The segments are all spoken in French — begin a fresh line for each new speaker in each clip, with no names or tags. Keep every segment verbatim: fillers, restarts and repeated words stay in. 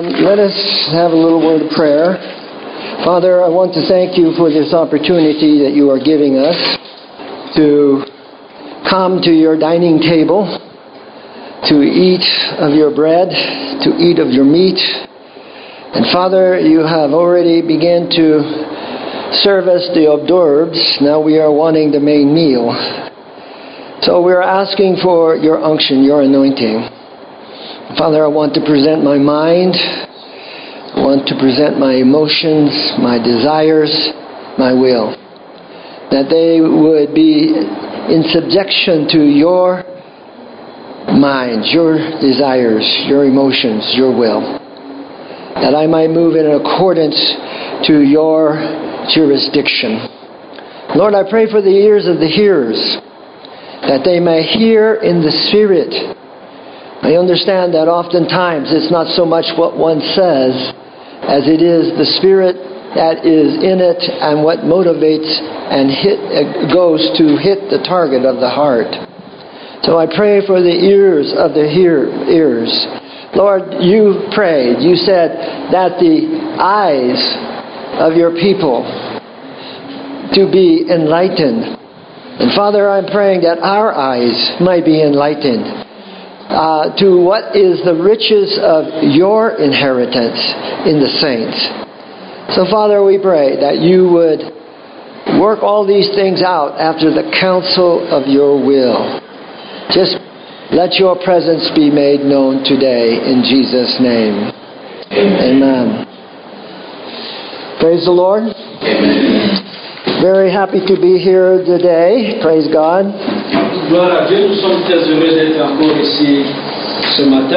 Um, let us have a little word of prayer. Father, I want to thank you for this opportunity that you are giving us to come to your dining table, to eat of your bread, to eat of your meat. And Father, you have already begun to serve us the hors d'oeuvres. Now we are wanting the main meal. So we're asking for your unction, your anointing. Father, I want to present my mind. I want to present my emotions, my desires, my will. That they would be in subjection to your mind, your desires, your emotions, your will. That I might move in accordance to your jurisdiction. Lord, I pray for the ears of the hearers, that they may hear in the Spirit. I understand that oftentimes it's not so much what one says as it is the Spirit that is in it and what motivates and hit, goes to hit the target of the heart. So I pray for the ears of the hear, ears. Lord, you prayed, you said that the eyes of your people to be enlightened. And Father, I'm praying that our eyes might be enlightened uh, to what is the riches of your inheritance in the saints. So Father, we pray that you would work all these things out after the counsel of your will. Just let your presence be made known today in Jesus' name. Amen. Praise the Lord.
Amen.
Very happy to be here today. Praise God.
Gloire à Dieu, nous sommes très heureux d'être encore ici ce matin.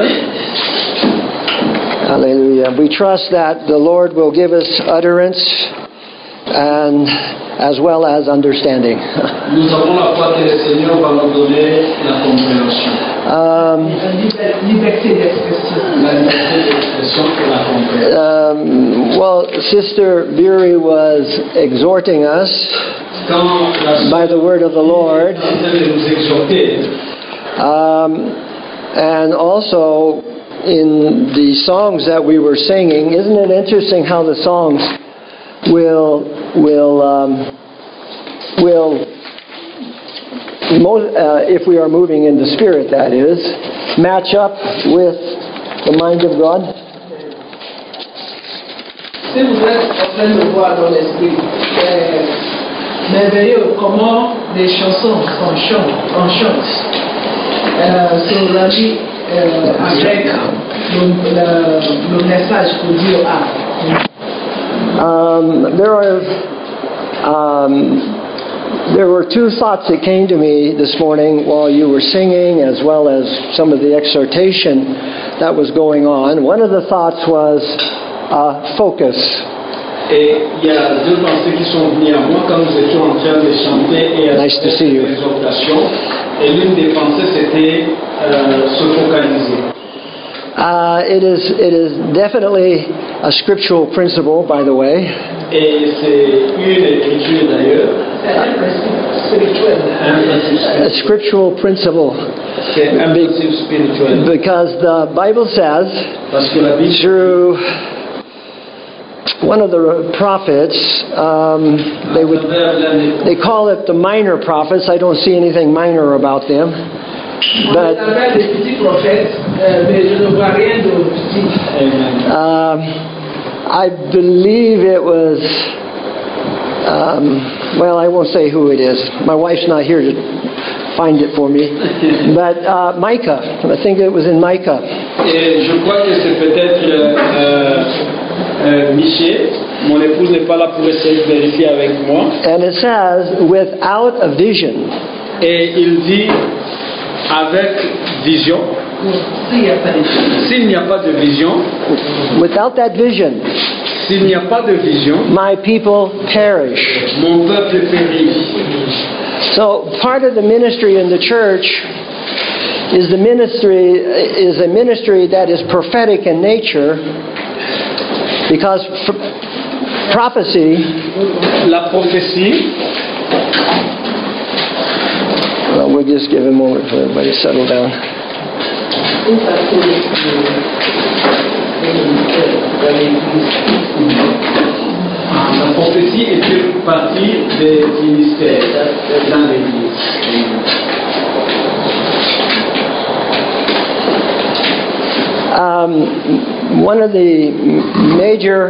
Hallelujah. We trust that the Lord will give us utterance and as well as understanding.
Nous avons la foi que le Seigneur va nous donner la compréhension.
Um,
Liberté d'expression.
La liberté d'expression et la compréhension.
um, well, Sister Beery was exhorting us by the word of the Lord. Um, and also in the songs that we were singing, isn't it interesting how the songs will will um, will uh, if we are moving in the Spirit, that is, match up with the mind of God?
Si vous êtes en train de voir dans l'esprit, c'est merveilleux comment les chansons qu'on chante, on chante euh, sur la vie euh, avec le, le, le message que Dieu a.
Um, there are um, there were two thoughts that came to me this morning while you were singing, as well as some of the exhortation that was going on. One of the thoughts was uh, focus.
Et il y a deux pensées qui sont venues à moi quand nous étions en train de chanter et à
Nice to see you.
l'exhortation. Et l'une des pensées c'était euh, se focaliser.
Uh, it is it is definitely a scriptural principle, by the way.
Et c'est une écriture d'ailleurs.
C'est un principe spirituel.
Un principe
A
spirituel.
scriptural principle,
C'est un principe spirituel.
because the Bible says
Parce que la Bible
through one of the prophets, um, they would they call it the minor prophets. I don't see anything minor about them, but
On appelle des petits prophètes, euh, mais je ne vois rien de petit.
Amen.
um, I believe it was. Um, well, I won't say who it is. My wife's not here to find it for me, but uh, Micah. I think it was in Micah.
Et je crois que c'est peut-être euh, euh, Michel. Mon épouse n'est pas là pour essayer de vérifier avec moi.
And it says, without a vision.
Et il dit avec vision.
S'il n'y a pas de vision.
S'il n'y a pas de vision,
Without that vision,
s'il n'y a pas de vision,
my people perish.
mon peuple périt.
So part of the ministry in the church is the ministry is a ministry that is prophetic in nature, because f- prophecy.
La prophétie.
Well, we'll just give a moment for everybody to settle down.
de l'Église.
La prophétie est une partie des ministères dans l'Église.
Um, one of the major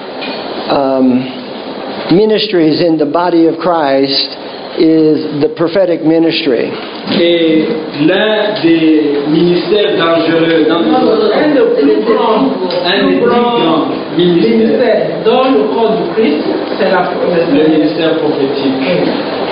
um, ministries in the body of Christ is the prophetic ministry.
Et l'un des ministères dangereux dans
Un des plus grands,
un des plus grands ministères,
ministères dans le corps du Christ, c'est la
le ministère prophétique.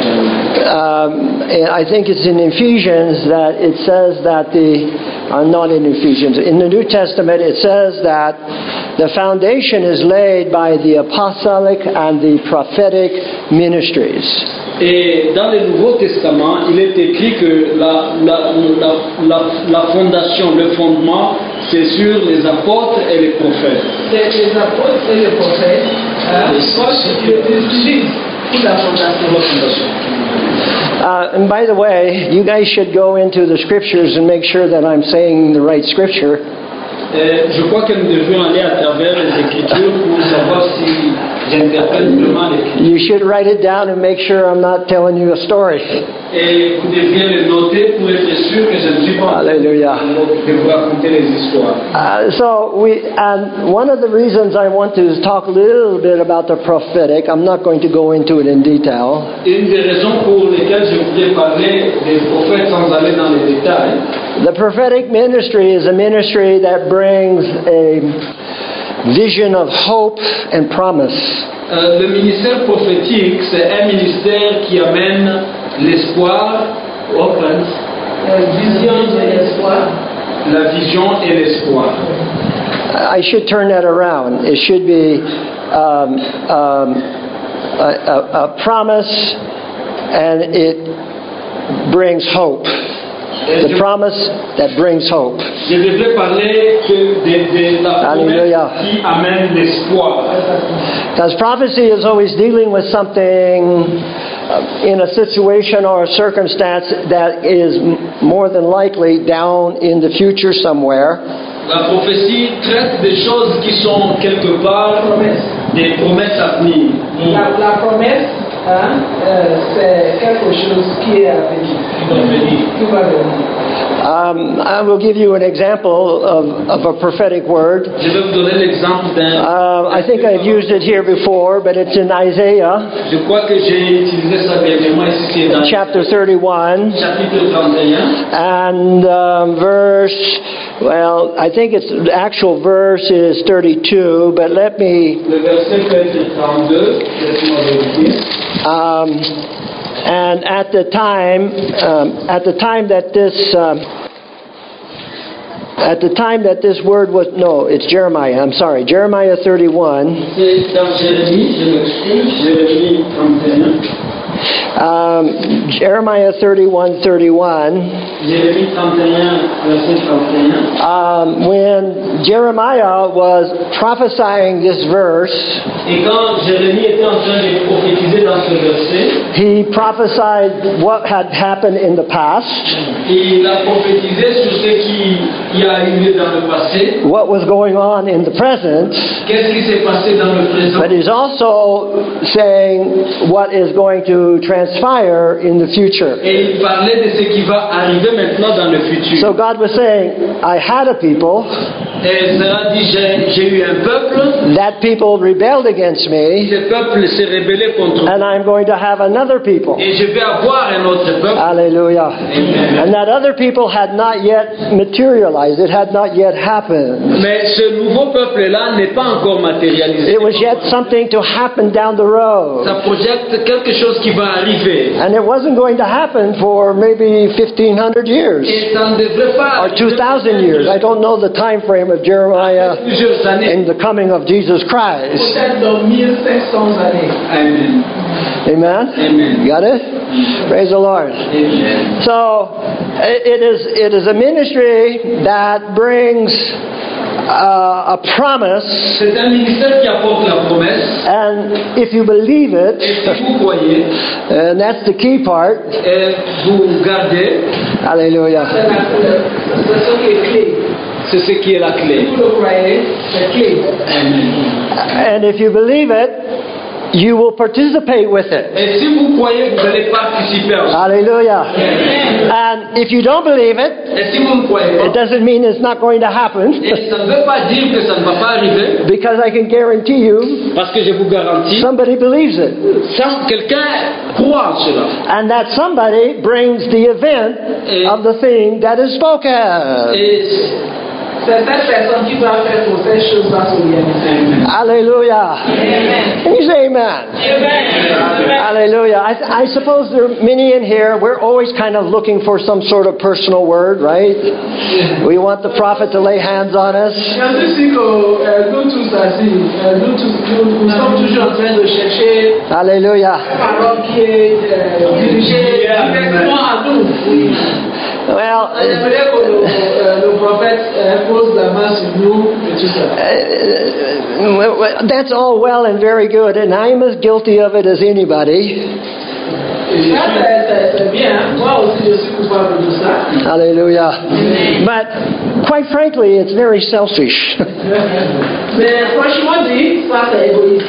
Um, and I think it's in Ephesians that it says that the, uh, not in Ephesians, in the New Testament it says that the foundation is laid by the apostolic and the prophetic ministries.
Et dans le Nouveau Testament, il est écrit que la, la, la, la, la fondation, le fondement, c'est sur les apôtres et les prophètes.
C'est les apôtres et les prophètes qui utilisent pour la fondation.
Uh, and by the way, you guys should go into the scriptures and make sure that I'm saying the right scripture.
Et je crois que nous devons aller à travers les Écritures pour savoir si j'interprète vraiment l'Écriture.
You should write it down and make sure I'm not telling you a story.
Et vous devriez le noter pour être sûr que je ne suis pas en train
Hallelujah.
de vous raconter les histoires.
Uh, so we, and one of the reasons I want to talk a little bit about the prophetic, I'm not going to go into it in detail.
Une des raisons pour lesquelles je voulais parler des prophètes sans aller dans les détails,
The prophetic ministry is a ministry that brings a vision of hope and promise.
euh, le ministère prophétique, c'est un ministère qui amène l'espoir, open,
Vision de l'espoir.
la vision et l'espoir.
I should turn that around. It should be um, um, a, a, a promise, and it brings hope. The promise that brings hope.
Je devrais parler que de, de la
Hallelujah.
promesse qui amène l'espoir.
Because prophecy is always dealing with something uh, in a situation or a circumstance that is m- more than likely down in the future somewhere.
La prophétie traite des choses qui sont quelque part des promesses à venir.
La, la promesse, hein, euh, c'est quelque chose qui est à venir.
Qui vont venir.
Qui va venir.
Um, I will give you an example of, of a prophetic word.
Je vais vous donner l'exemple d'un.
Uh, I think I've used it here before, but it's in Isaiah
Je crois que j'ai utilisé ça dernièrement ici, c'est dans
chapter thirty-one
chapitre trente et un.
and um, verse, well, I think it's the actual verse is thirty-two, but let me,
Le verset peut être trente-deux. Laisse-moi vérifier.
um, and at the time, um, at the time that this, um, at the time that this word was, no, it's Jeremiah, I'm sorry, Jeremiah thirty-one.
C'est dans Jérémie, je m'excuse, Jérémie trente et un.
Um, Jeremiah thirty-one thirty-one.
Jérémie trente et un, verset trente et un.
Um, when Jeremiah was prophesying this verse,
Et quand Jérémie était en train de prophétiser dans ce verset,
he prophesied what had happened in the past,
il a prophétisé sur ce qui y a arrivé dans le passé,
what was going on in the present,
qu'est-ce qui s'est passé dans le présent,
but he's also saying what is going to transpire in the future.
et il parlait de ce qui va arriver maintenant dans le futur.
So God was saying, I had a people,
Et cela dit, j'ai, j'ai eu un peuple,
that people rebelled against me,
ce peuple s'est rebellé contre moi,
and I'm going to have another people.
et je vais avoir un autre peuple.
Hallelujah.
Amen.
And that other people had not yet materialized. It had not yet happened.
Mais ce nouveau peuple-là n'est pas encore matérialisé.
It was yet something to happen down the road.
Ça projette quelque chose qui va arriver.
And it wasn't going to happen for maybe fifteen hundred years
Et ça ne devrait pas
or two thousand years. I don't know the time frame of Jeremiah
plusieurs années.
in the coming of Jesus Christ.
Peut-être dans mille cinq cents années.
Amen.
Amen?
Amen.
Got it? Praise the Lord.
Amen.
So it it is it is a ministry that brings uh, a promise,
C'est un ministère qui apporte la promesse.
and if you believe
Et
it,
si vous croyez,
and that's the key part.
et vous gardez,
Hallelujah.
C'est la- c'est ce qui est clé.
c'est ce qui est la
Si
clé.
vous le croyez, c'est clé.
Amen.
And if you believe it, you will participate with it.
Et si vous croyez, vous allez participer à ça.
Hallelujah.
Amen.
And if you don't believe it,
Et si vous ne croyez
it
pas,
doesn't mean it's not going to happen,
et ça ne veut pas dire que ça ne va pas arriver,
because I can guarantee you
parce que je vous garantis,
somebody believes it.
sans quelqu'un croit en cela.
And that somebody brings the event of the thing that is spoken.
Et
C'est cette personne qui doit faire pour ces choses-là se réaliser.
Hallelujah.
Amen.
Can you say amen?
Amen.
Hallelujah. I, I suppose there are many in here, we're always kind of looking for some sort of personal word, right? We want the prophet to lay hands on us.
Je suis sûr que euh, nous tous assis, euh, nous, tous, nous, nous sommes toujours en train de chercher
Hallelujah.
une parole qui est euh, dirigée directement à nous. Oui.
Well,
On aimerait que le, euh, le prophète euh, pose la main sur nous et tout ça.
uh, that's all well and very good, and I'm as guilty of it as anybody.
Ça, c'est- c'est- c'est bien. Moi aussi, je suis coupable de ça.
Hallelujah. But quite frankly, it's very selfish.
Mais franchement dit, ça c'est égoïste.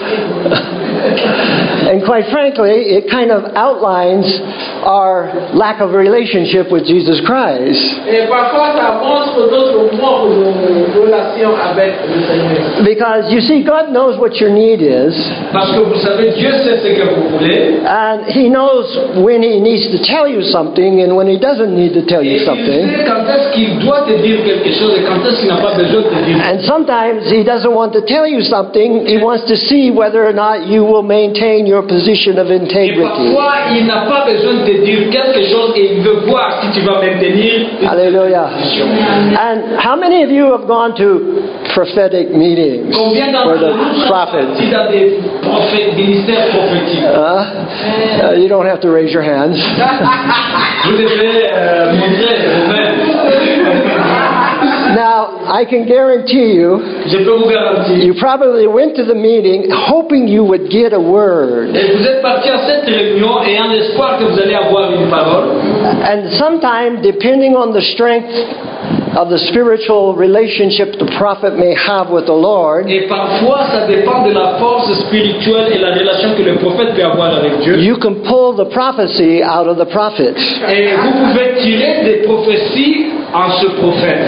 And quite frankly, it kind of outlines our lack of relationship with Jesus Christ.
Et parfois, ça montre notre manque de relation avec le Seigneur.
Because you see, God knows what your need is,
parce que vous savez, Dieu sait ce que vous voulez.
and He knows when He needs to tell you something and when He doesn't need to tell
Et
you
il
something.
sait quand est-ce qu'il doit te dire quelque chose et quand est-ce qu'il n'a pas besoin de te dire.
And sometimes He doesn't want to tell you something, He wants to see whether or not you will maintain your position of
Et
integrity.
parfois, il n'a pas besoin de te dire quelque chose et il veut voir si tu vas maintenir une
Hallelujah.
position.
And how many of you have gone to prophetic meetings
Combien
where
d'entre
the
nous sont
prophets?
partis dans des prophètes, ministères prophétiques?
Uh, uh, you don't have to raise your hands.
Vous devez euh, montrer vous-même.
Now, I can guarantee you,
Je peux vous garantir.
you probably went to the meeting hoping you would get a word.
Et vous êtes parti à cette réunion ayant l'espoir que vous allez avoir une parole.
And sometimes, depending on the strength of the spiritual relationship the prophet may have with the Lord,
Et parfois, ça dépend de la force spirituelle et la relation que le prophète peut avoir avec Dieu.
you can pull the prophecy out of the prophet.
Et vous pouvez tirer des prophéties en ce prophète.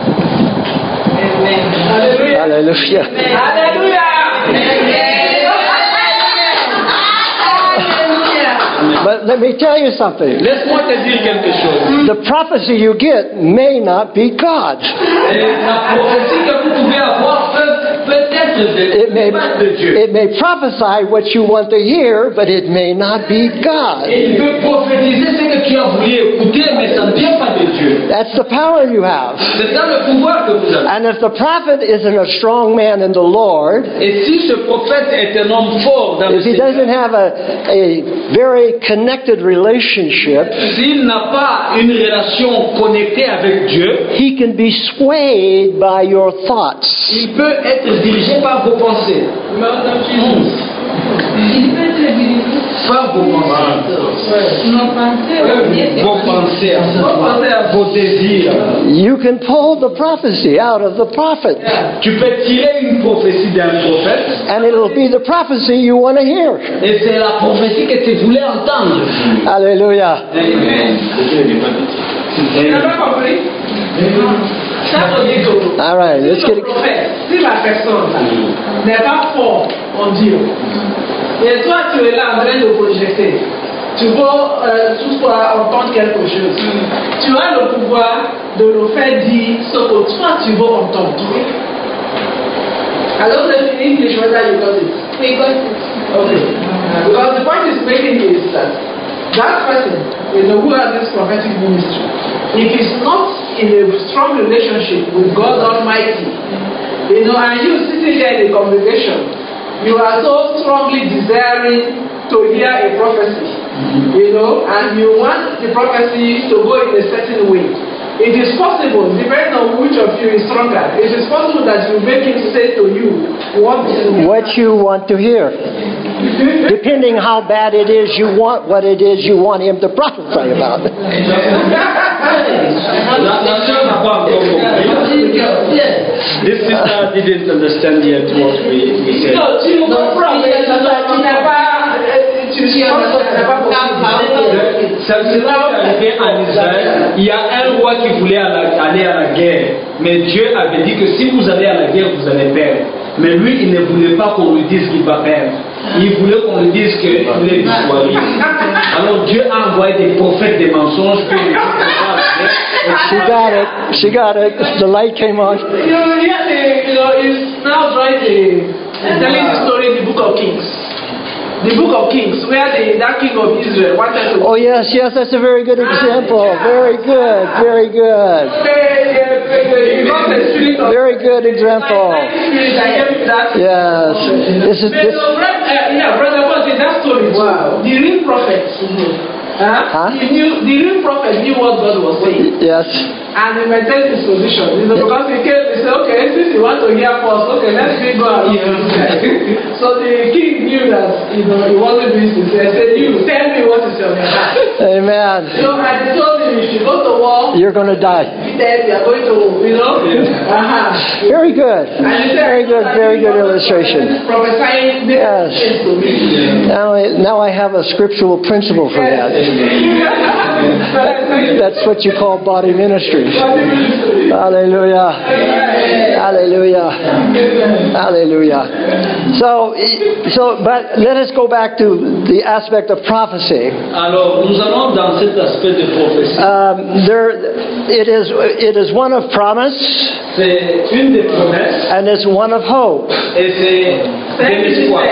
Amen. Alléluia.
Hallelujah.
Alléluia.
But let me tell you something.
Laisse-moi te dire quelque chose.
The prophecy you get may not be God.
Et la prophétie que vous pouvez avoir peut, peut être de,
It may,
pas de Dieu.
it may prophesy what you want to hear, but it may not be God.
Et il peut prophétiser ce que tu as voulu écouter, mais ça ne vient pas de Dieu.
That's the power you have.
C'est ça le pouvoir que vous avez.
And if the prophet isn't a strong man in the Lord,
Et si ce prophète est un homme fort dans le
if he
Seigneur,
doesn't have a, a very connected relationship,
s'il n'a pas une relation connectée avec Dieu,
he can be swayed by your thoughts.
il peut être dirigé par vos pensées. Par vos pensées.
Nos pensées,
Vos pensées, vos désirs.
You can pull the prophecy out of the prophet,
Tu peux tirer une prophétie d'un prophète
and it'll be the prophecy you want to hear.
et c'est la prophétie que tu voulais entendre.
Hallelujah.
Amen.
Tu n'as pas compris? Ça veut dire que
All right, let's
si
get
le
it.
prophète, si la personne là, n'est pas fort en Dieu, et toi tu es là en train de projeter, tu veux euh, toutefois entendre quelque chose, tu as le pouvoir de le faire dire ce que toi tu veux entendre. Alors the English whether you got it.
We got it.
Okay. Because the point is making is that that person, you know, who has this prophetic ministry, if he's not in a strong relationship with God Almighty, you know, and you sitting there in the congregation, you are so strongly desiring to hear a prophecy, you know, and you want the prophecy to go in a certain way. It is possible, depending on which of you is stronger, it is possible that you make him say to you what
What you want to hear. Depending how bad it is, you want what it is you want him to prophesy about.
La, la sœur n'a pas encore compris. This sister didn't understand yet what we, we said.
Non, tu comprends, mais tu n'as pas, tu n'as pas compris.
Ça s'est arrivé en Israël. Il y a un roi qui voulait aller à la guerre, mais Dieu avait dit que si vous allez à la guerre, vous allez perdre. Mais lui, il ne voulait pas qu'on lui dise qu'il va perdre. Il voulait qu'on lui dise qu'il est victorieux. Alors Dieu a envoyé des prophètes des mensonges pour lui dire.
She got it. She got it. The light came on.
You know, yeah, you know, it's now writing, telling the story in the book of Kings. The book of Kings, where the, that king of Israel wanted to...
Oh, yes, yes, that's a very good example. Very good, very good. Very good example. Yes. This is this.
Yeah, brother, what is that story? Wow. The real prophet. Huh?
Huh?
He knew, the real prophet knew what God was saying.
Yes.
And he maintained his position. You know, because he came, he said, okay, since you want to hear first, okay, let's bring God. So the king knew that, you know, he wasn't doing this. He said, you, tell me what is on your heart.
Amen.
So and he told him, if you go to war,
you're going to die.
He said, you are going to, you know. Uh-huh.
Very good.
And he said,
Very good, very good illustration.
Prophesying
Yes.
to me.
Now, I- now I have a scriptural principle for that. That's what you call body ministry. Hallelujah. Hallelujah. Hallelujah. So, so, but let us go back to the aspect of prophecy.
Alors, nous allons dans cet aspect de prophétie.
Um, there, it is, it is one of promise,
C'est une des promesses
and it's one of hope.
et c'est de l'espoir.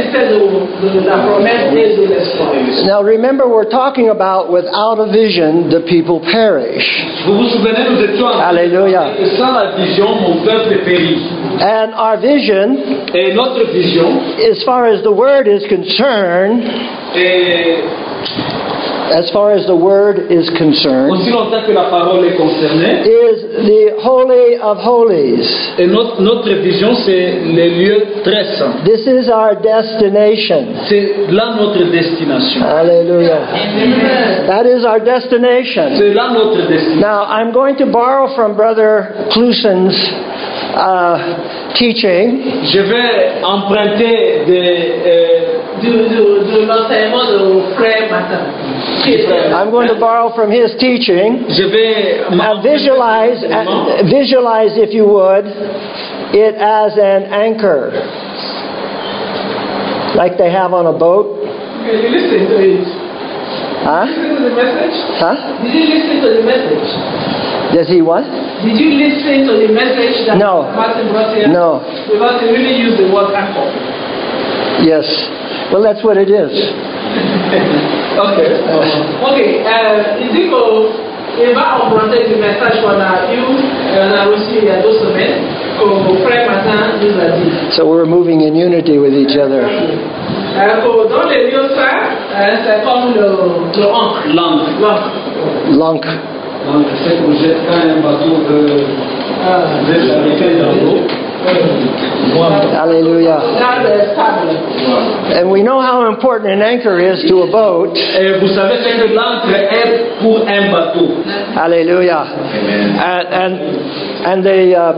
Now, remember, we're talking about without a vision, the people perish.
Vous vous souvenez, nous étions en
Alléluia.
et sans la vision, mon peuple périt.
And our vision,
Et notre vision,
as far as the word is concerned,
et
as far as the word is concerned,
aussi longtemps que la parole est concernée,
is the Holy of Holies.
et notre, notre vision, c'est les lieux très saints.
This is our destination.
C'est là notre destination.
Hallelujah. That is our destination.
C'est là notre destination.
Now, I'm going to borrow from Brother Cluson's uh, teaching.
Je vais emprunter des... Euh,
de, de, de l'enseignement de frère Martin.
I'm going to borrow from his teaching.
je vais
And visualize, uh, visualize, if you would, it as an anchor, like they have on a boat.
Okay, you listen to it.
Huh?
Listen to the message.
Huh?
Did you listen to the message?
Does he what?
Did you listen to the message that
No.
Martin brought here?
No.
Because he really used the word anchor.
Yes. Well, that's what it is.
Ok.
Ok, euh, il dit qu'il va emprunter du message qu'on a eu, on a reçu il y a deux semaines, que mon frère Martin nous a dit.
So we're moving in unity with each other.
Euh, que dans les lieux saints, euh, c'est comme le, le ancre.
L'encre.
L'encre.
Lunk.
L'encre, c'est qu'on jette quand un bateau de...
Euh,
de s'arrêter dans l'eau.
Hallelujah.
Dans le sable.
And we know how important an anchor is to a boat.
Et vous savez ce que l'encre est pour un bateau.
Hallelujah. And and, and they. Uh,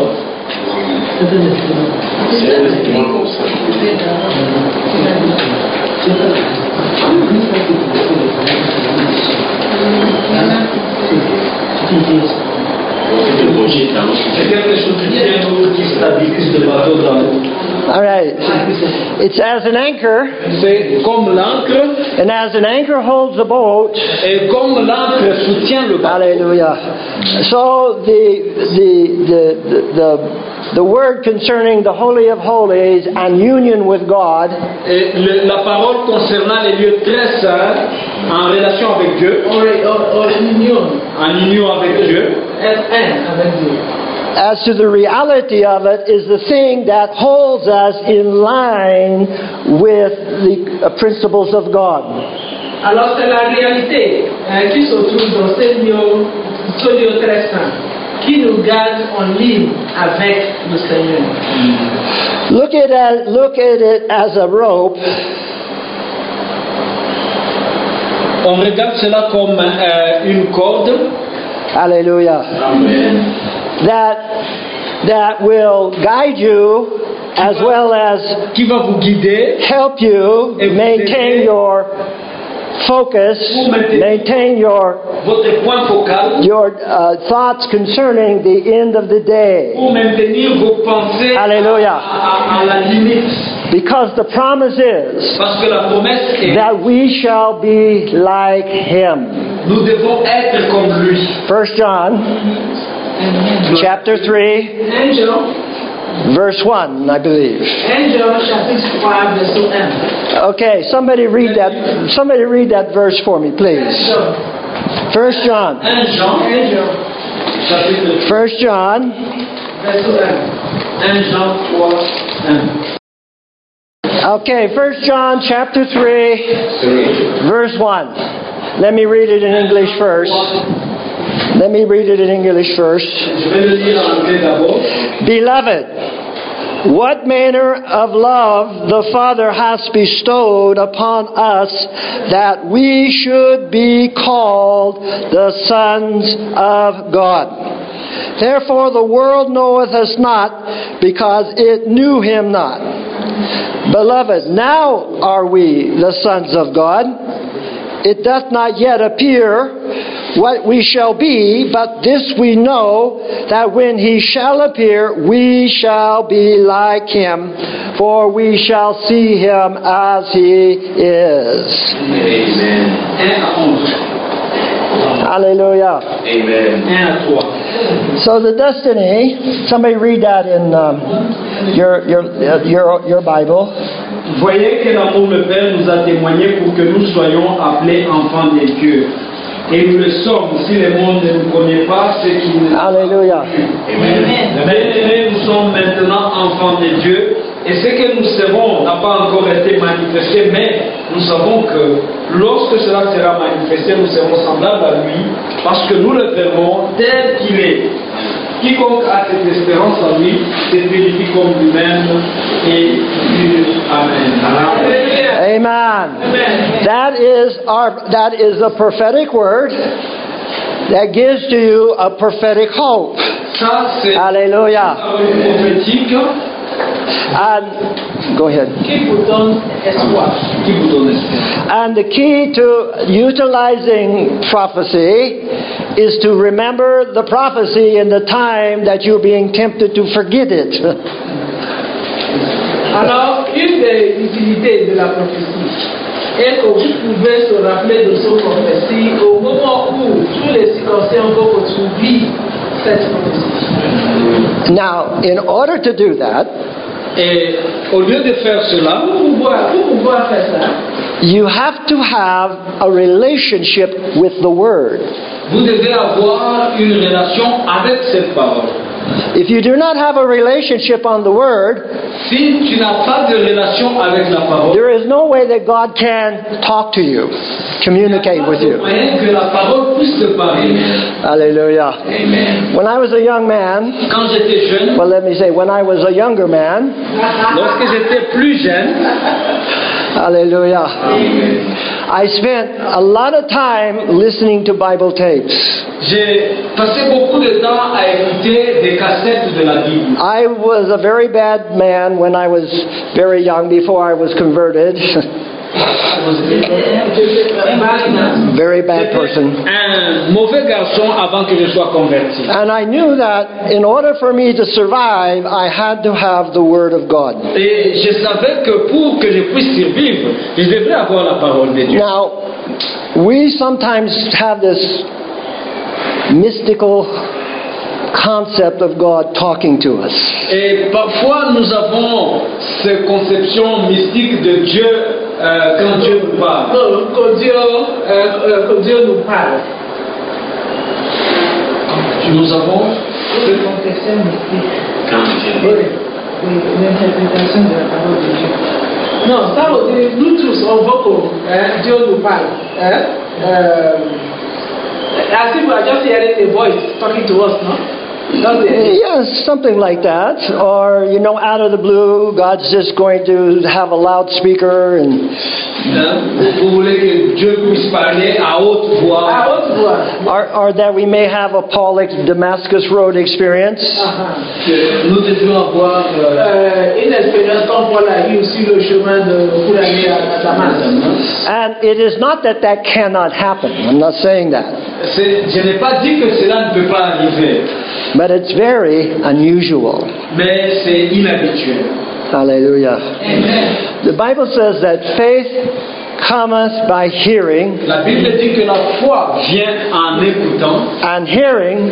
C'est quelque chose qui tient l'eau, qui stabilise le bateau dans l'eau.
all right. It's as an anchor,
C'est comme l'encre,
and as an anchor holds the boat.
et comme l'encre soutient le bateau.
Hallelujah. So the the the the. the The word concerning the Holy of Holies and union with God
Et le- la parole concernant les lieux très saints en relation avec Dieu,
En, en, en union.
en union avec Dieu,
Être un avec Dieu.
as to the reality of it is the thing that holds us in line with the uh, principles of God.
Alors c'est la réalité hein, qui se trouve dans ces lieux, ce lieu très saint, qui nous garde en ligne avec le Seigneur.
Look at it, look at it as a rope.
on regarde cela comme euh, une corde.
Hallelujah. that that will guide you as well as
qui va vous guider,
help you
Et vous
maintain
aider.
your focus,
Vous maintenez-
maintain your
votre point focal,
your uh, thoughts concerning the end of the day.
pour maintenir vos pensées
Alléluia.
à, à- à la limite.
Because the promise is
Parce que la promesse est,
that we shall be like him.
nous devons être comme lui.
First John
Amen.
chapter three,
un Jean,
verse one, I believe.
un Jean chapitre trois, verset un.
Okay, somebody read that somebody read that verse for me,
un
please.
Jean,
First John.
un Jean,
un Jean,
chapitre
First John
verset un.
un Jean trois, un.
Okay, First John chapter three, verse one. Let me read it in English first. Let me read it in English first.
Je vais le lire en anglais d'abord.
Beloved, what manner of love the Father has bestowed upon us that we should be called the sons of God. Therefore the world knoweth us not, because it knew him not. Beloved, now are we the sons of God. It doth not yet appear what we shall be, but this we know, that when he shall appear, we shall be like him, for we shall see him as he is.
Amen. un à onze.
Hallelujah.
Amen. un à trois.
So the destiny, somebody read that in um, your, your, your, your Bible.
Voyez que l'amour le Père nous a témoigné pour que nous soyons appelés enfants de Dieu. Et nous le sommes. Si le monde ne nous connaît pas, c'est qu'il nous a
Hallelujah.
Amen. Bien-aimés, nous sommes maintenant enfants de Dieu. Et ce que nous serons n'a pas encore été manifesté, mais nous savons que lorsque cela sera manifesté, nous serons semblables à lui, parce que nous le verrons tel qu'il est. Quiconque a cette espérance en lui se purifie comme lui-même et dit Amen.
Amen.
Amen.
That is our that is a prophetic word that gives to you a prophetic hope.
Ça, c'est
Hallelujah.
une prophétique
And go ahead.
Qui vous donne espoir.
qui vous donne espoir.
And the key to utilizing prophecy is to remember the prophecy in the time that you're being tempted to forget it.
Alors, une des utilités de la prophétie est que vous pouvez se rappeler de cette prophétie au moment où tous les circonstances vont retrouver cette prophétie.
Now, in order to do that,
Et au lieu de faire cela,
Pour pouvoir, pour pouvoir faire ça,
you have to have a relationship with the Word.
vous devez avoir une relation avec cette parole.
If you do not have a relationship on the Word,
Si tu n'as pas de relation avec la parole,
there is no way that God can talk to you, communicate with you.
moyen que la parole puisse te parler.
Hallelujah.
Amen.
When I was a young man,
Quand j'étais jeune,
well, let me say, when I was a younger man,
lorsque j'étais plus jeune,
hallelujah, I spent a lot of time listening to Bible tapes.
j'ai passé beaucoup de temps à écouter des cassettes de la Bible.
I was a very bad man when I was very young, before I was converted. Very bad
J'étais
person.
un mauvais garçon avant que je sois converti.
And I knew that in order for me to survive, I had to have the Word of God.
Et je savais que pour que je puisse survivre, je devrais avoir la parole de Dieu.
Now, we sometimes have this mystical concept of God talking to us.
Et parfois nous avons cette conception mystique de Dieu euh, quand Dieu nous parle.
que, que Dieu, euh, euh, que Dieu nous parle.
Nous avons
C'est confession mystique.
quand Dieu
Oui, oui, l'interprétation de la parole de Dieu. Non, ça veut dire, nous tous, on veut que hein, Dieu nous parle. Hein? Uh, as if we are just hearing a voice talking to us, no? Not the-
Yes, something like that. Or, you know, out of the blue, God's just going to have a loudspeaker and
Hein? Vous voulez que Dieu puisse parler à haute voix.
À haute voix.
or, or that we may have a Paul Damascus Road experience.
Ah,
Que nous devions avoir
ah.
euh,
Euh, une expérience comme Paul a eu sur le chemin de, pour aller à Damas.
And it is not that that cannot happen. I'm not saying that.
c'est- je n'ai pas dit que cela ne peut pas arriver,
But it's very unusual.
mais c'est inhabituel.
Hallelujah.
Amen.
The Bible says that faith cometh by hearing,
La Bible dit que la foi vient en écoutant,
and hearing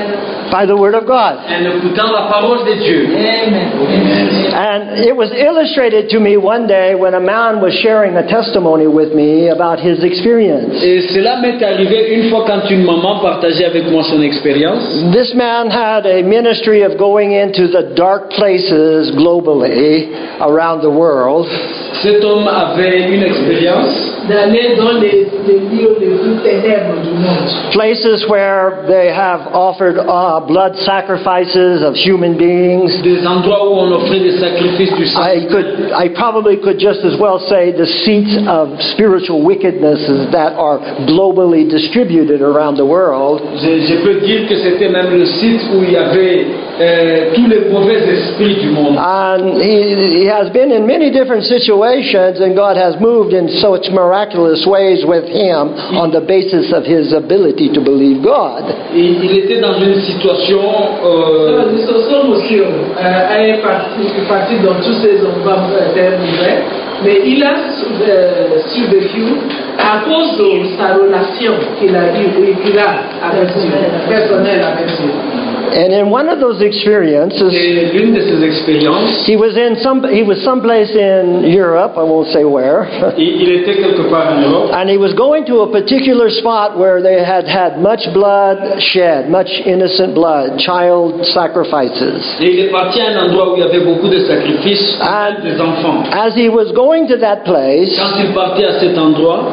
by the Word of God.
en écoutant la parole de Dieu.
Amen. Amen.
And it was illustrated to me one day when a man was sharing a testimony with me about his experience.
Et cela m'est arrivé une fois quand une maman partageait avec moi son expérience.
This man had a ministry of going into the dark places globally around the world.
Cet homme avait une expérience
D'aller dans les, les lieux les plus ténèbres du monde.
Places where they have offered uh, blood sacrifices of human beings.
des endroits où on offrait des sacrifices du sang.
I could, I probably could just as well say the seats of spiritual wickednesses that are globally distributed around the world.
Je, je peux dire que c'était même le site où il y avait euh, tous les mauvais esprits du monde.
And he, he has been in many different situations, and God has moved in such miraculous ways with him on the basis of his ability to believe God.
Et il était dans une situation euh,
Nous sommes aussi euh, est parti, est parti dans tous ces endroits terre ouverts, mais il a euh, survécu à cause de sa relation qu'il a eu, qu'il a avec Dieu, personnelle avec Dieu.
And in one of those experiences,
et l'une de ces expériences,
he was in some he was someplace in Europe, I won't say where.
il, il était quelque part en Europe.
And he was going to a particular spot where they had had much blood shed, much innocent blood, child sacrifices.
Et il est parti à un endroit où il y avait beaucoup de sacrifices
Ah.
des enfants.
As he was going to that place,
Quand il partait à cet endroit,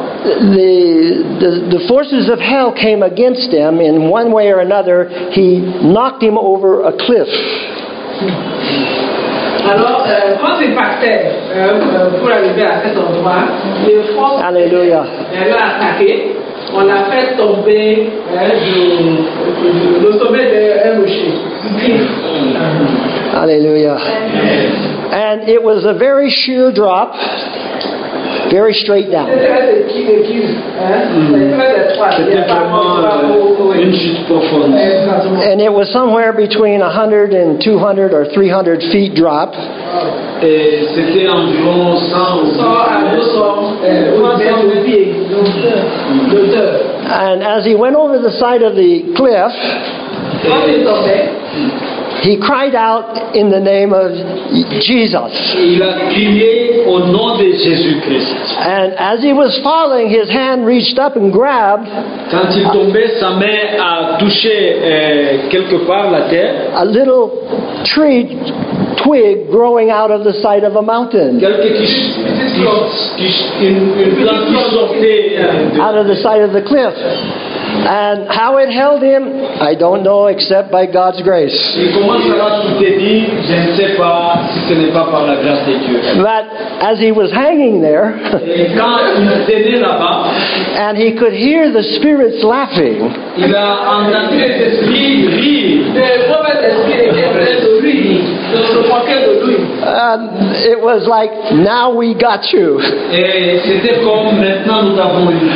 the, the, the forces of hell came against him in one way or another. He knocked him over a cliff.
Alors, euh, quand il partait euh, euh, pour arriver à cet endroit, les forces
Alléluia.
elle l'a attaqué, on l'a fait tomber euh, du, du, du sommet d'un rocher, du cliff.
Hallelujah. And it was a very sheer drop, very straight down.
C'est très équilibré, hein? C'est très étroit. Il y
c'était
a pas
vraiment
beaucoup
euh, une chute profonde.
Exactement.
And it was somewhere between one hundred and two hundred or three hundred feet drop.
Et c'était environ cent ou
cent à deux cents mètres de pied, de hauteur.
And as he went over the side of the cliff,
Quand il tombait,
he cried out in the name of Jesus.
Il a crié au nom de Jésus-Christ.
And as he was falling, his hand reached up and grabbed
Quand il tombait, sa main a touché euh, quelque part la terre.
a little tree twig growing out of the side of a mountain,
Quelque qui, qui, qui- une, une plante qui sortait euh, de-
out of the side of the cliff. And how it held him, I don't know except by God's grace.
Et comment ça l'a soutenu, je ne sais pas si ce n'est pas par la grâce de Dieu.
But as he was hanging there,
Et quand il tenait là-bas,
and he could hear the spirits laughing,
il a entendu les esprits rire.
le mauvais esprit était près de lui, de se moquer de lui.
and it was like, now we got you.
Et c'était comme maintenant nous avons eu.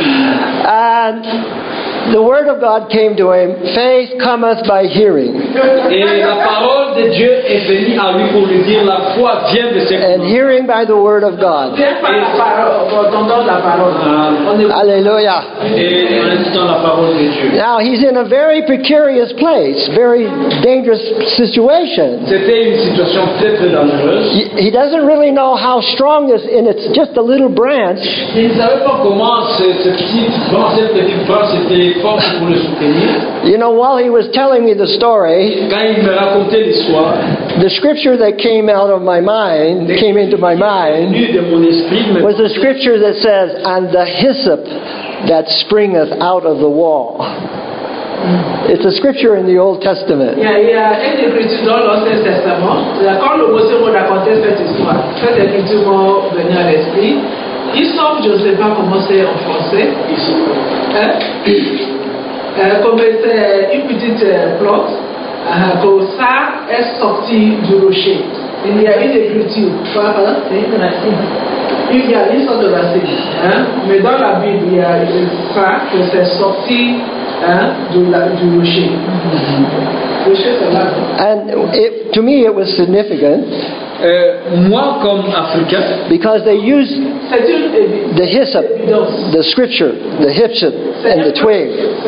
And the word of God came to him, faith cometh by hearing.
Et la parole de Dieu est venue à lui pour lui dire la foi vient de ses
And hearing by the word of God.
C'est par la parole, en entendant la parole. On est
Hallelujah.
Et en écoutant la parole de Dieu.
Now he's in a very precarious place, very dangerous situation.
C'était une situation très très dangereuse.
He he doesn't really know how strong this, and it's just a little branch.
Il ne savait pas comment ce, ce petit, comment cette petite branche était forte pour le soutenir.
You know, while he was telling me the story,
Quand il me racontait l'histoire,
the scripture that came out of my mind, came into my mind,
venu de mon esprit, me
was a scripture that says, and the hyssop that springeth out of the wall. It's a scripture in the Old Testament.
Il y a, il y a une écriture dans l'Ancien Testament. Quand le monsieur m'a raconté cette histoire, cette écriture m'a venu à l'esprit. Hysope, je ne sais pas comment c'est en français. Hein? Euh, comme c'est une petite euh, plante, euh, que ça est sorti du rocher. Il y a une écriture. Voilà, c'est une racine. Il y a une sorte de racine. Hein? Mais dans la Bible, il y a ça que c'est sorti hein, de la, du rocher. Mm-hmm. Rocher, c'est là.
And it, to me, it was significant.
Euh, moi, comme Africain,
because they used the hyssop, the scripture, the hyssop and the twig,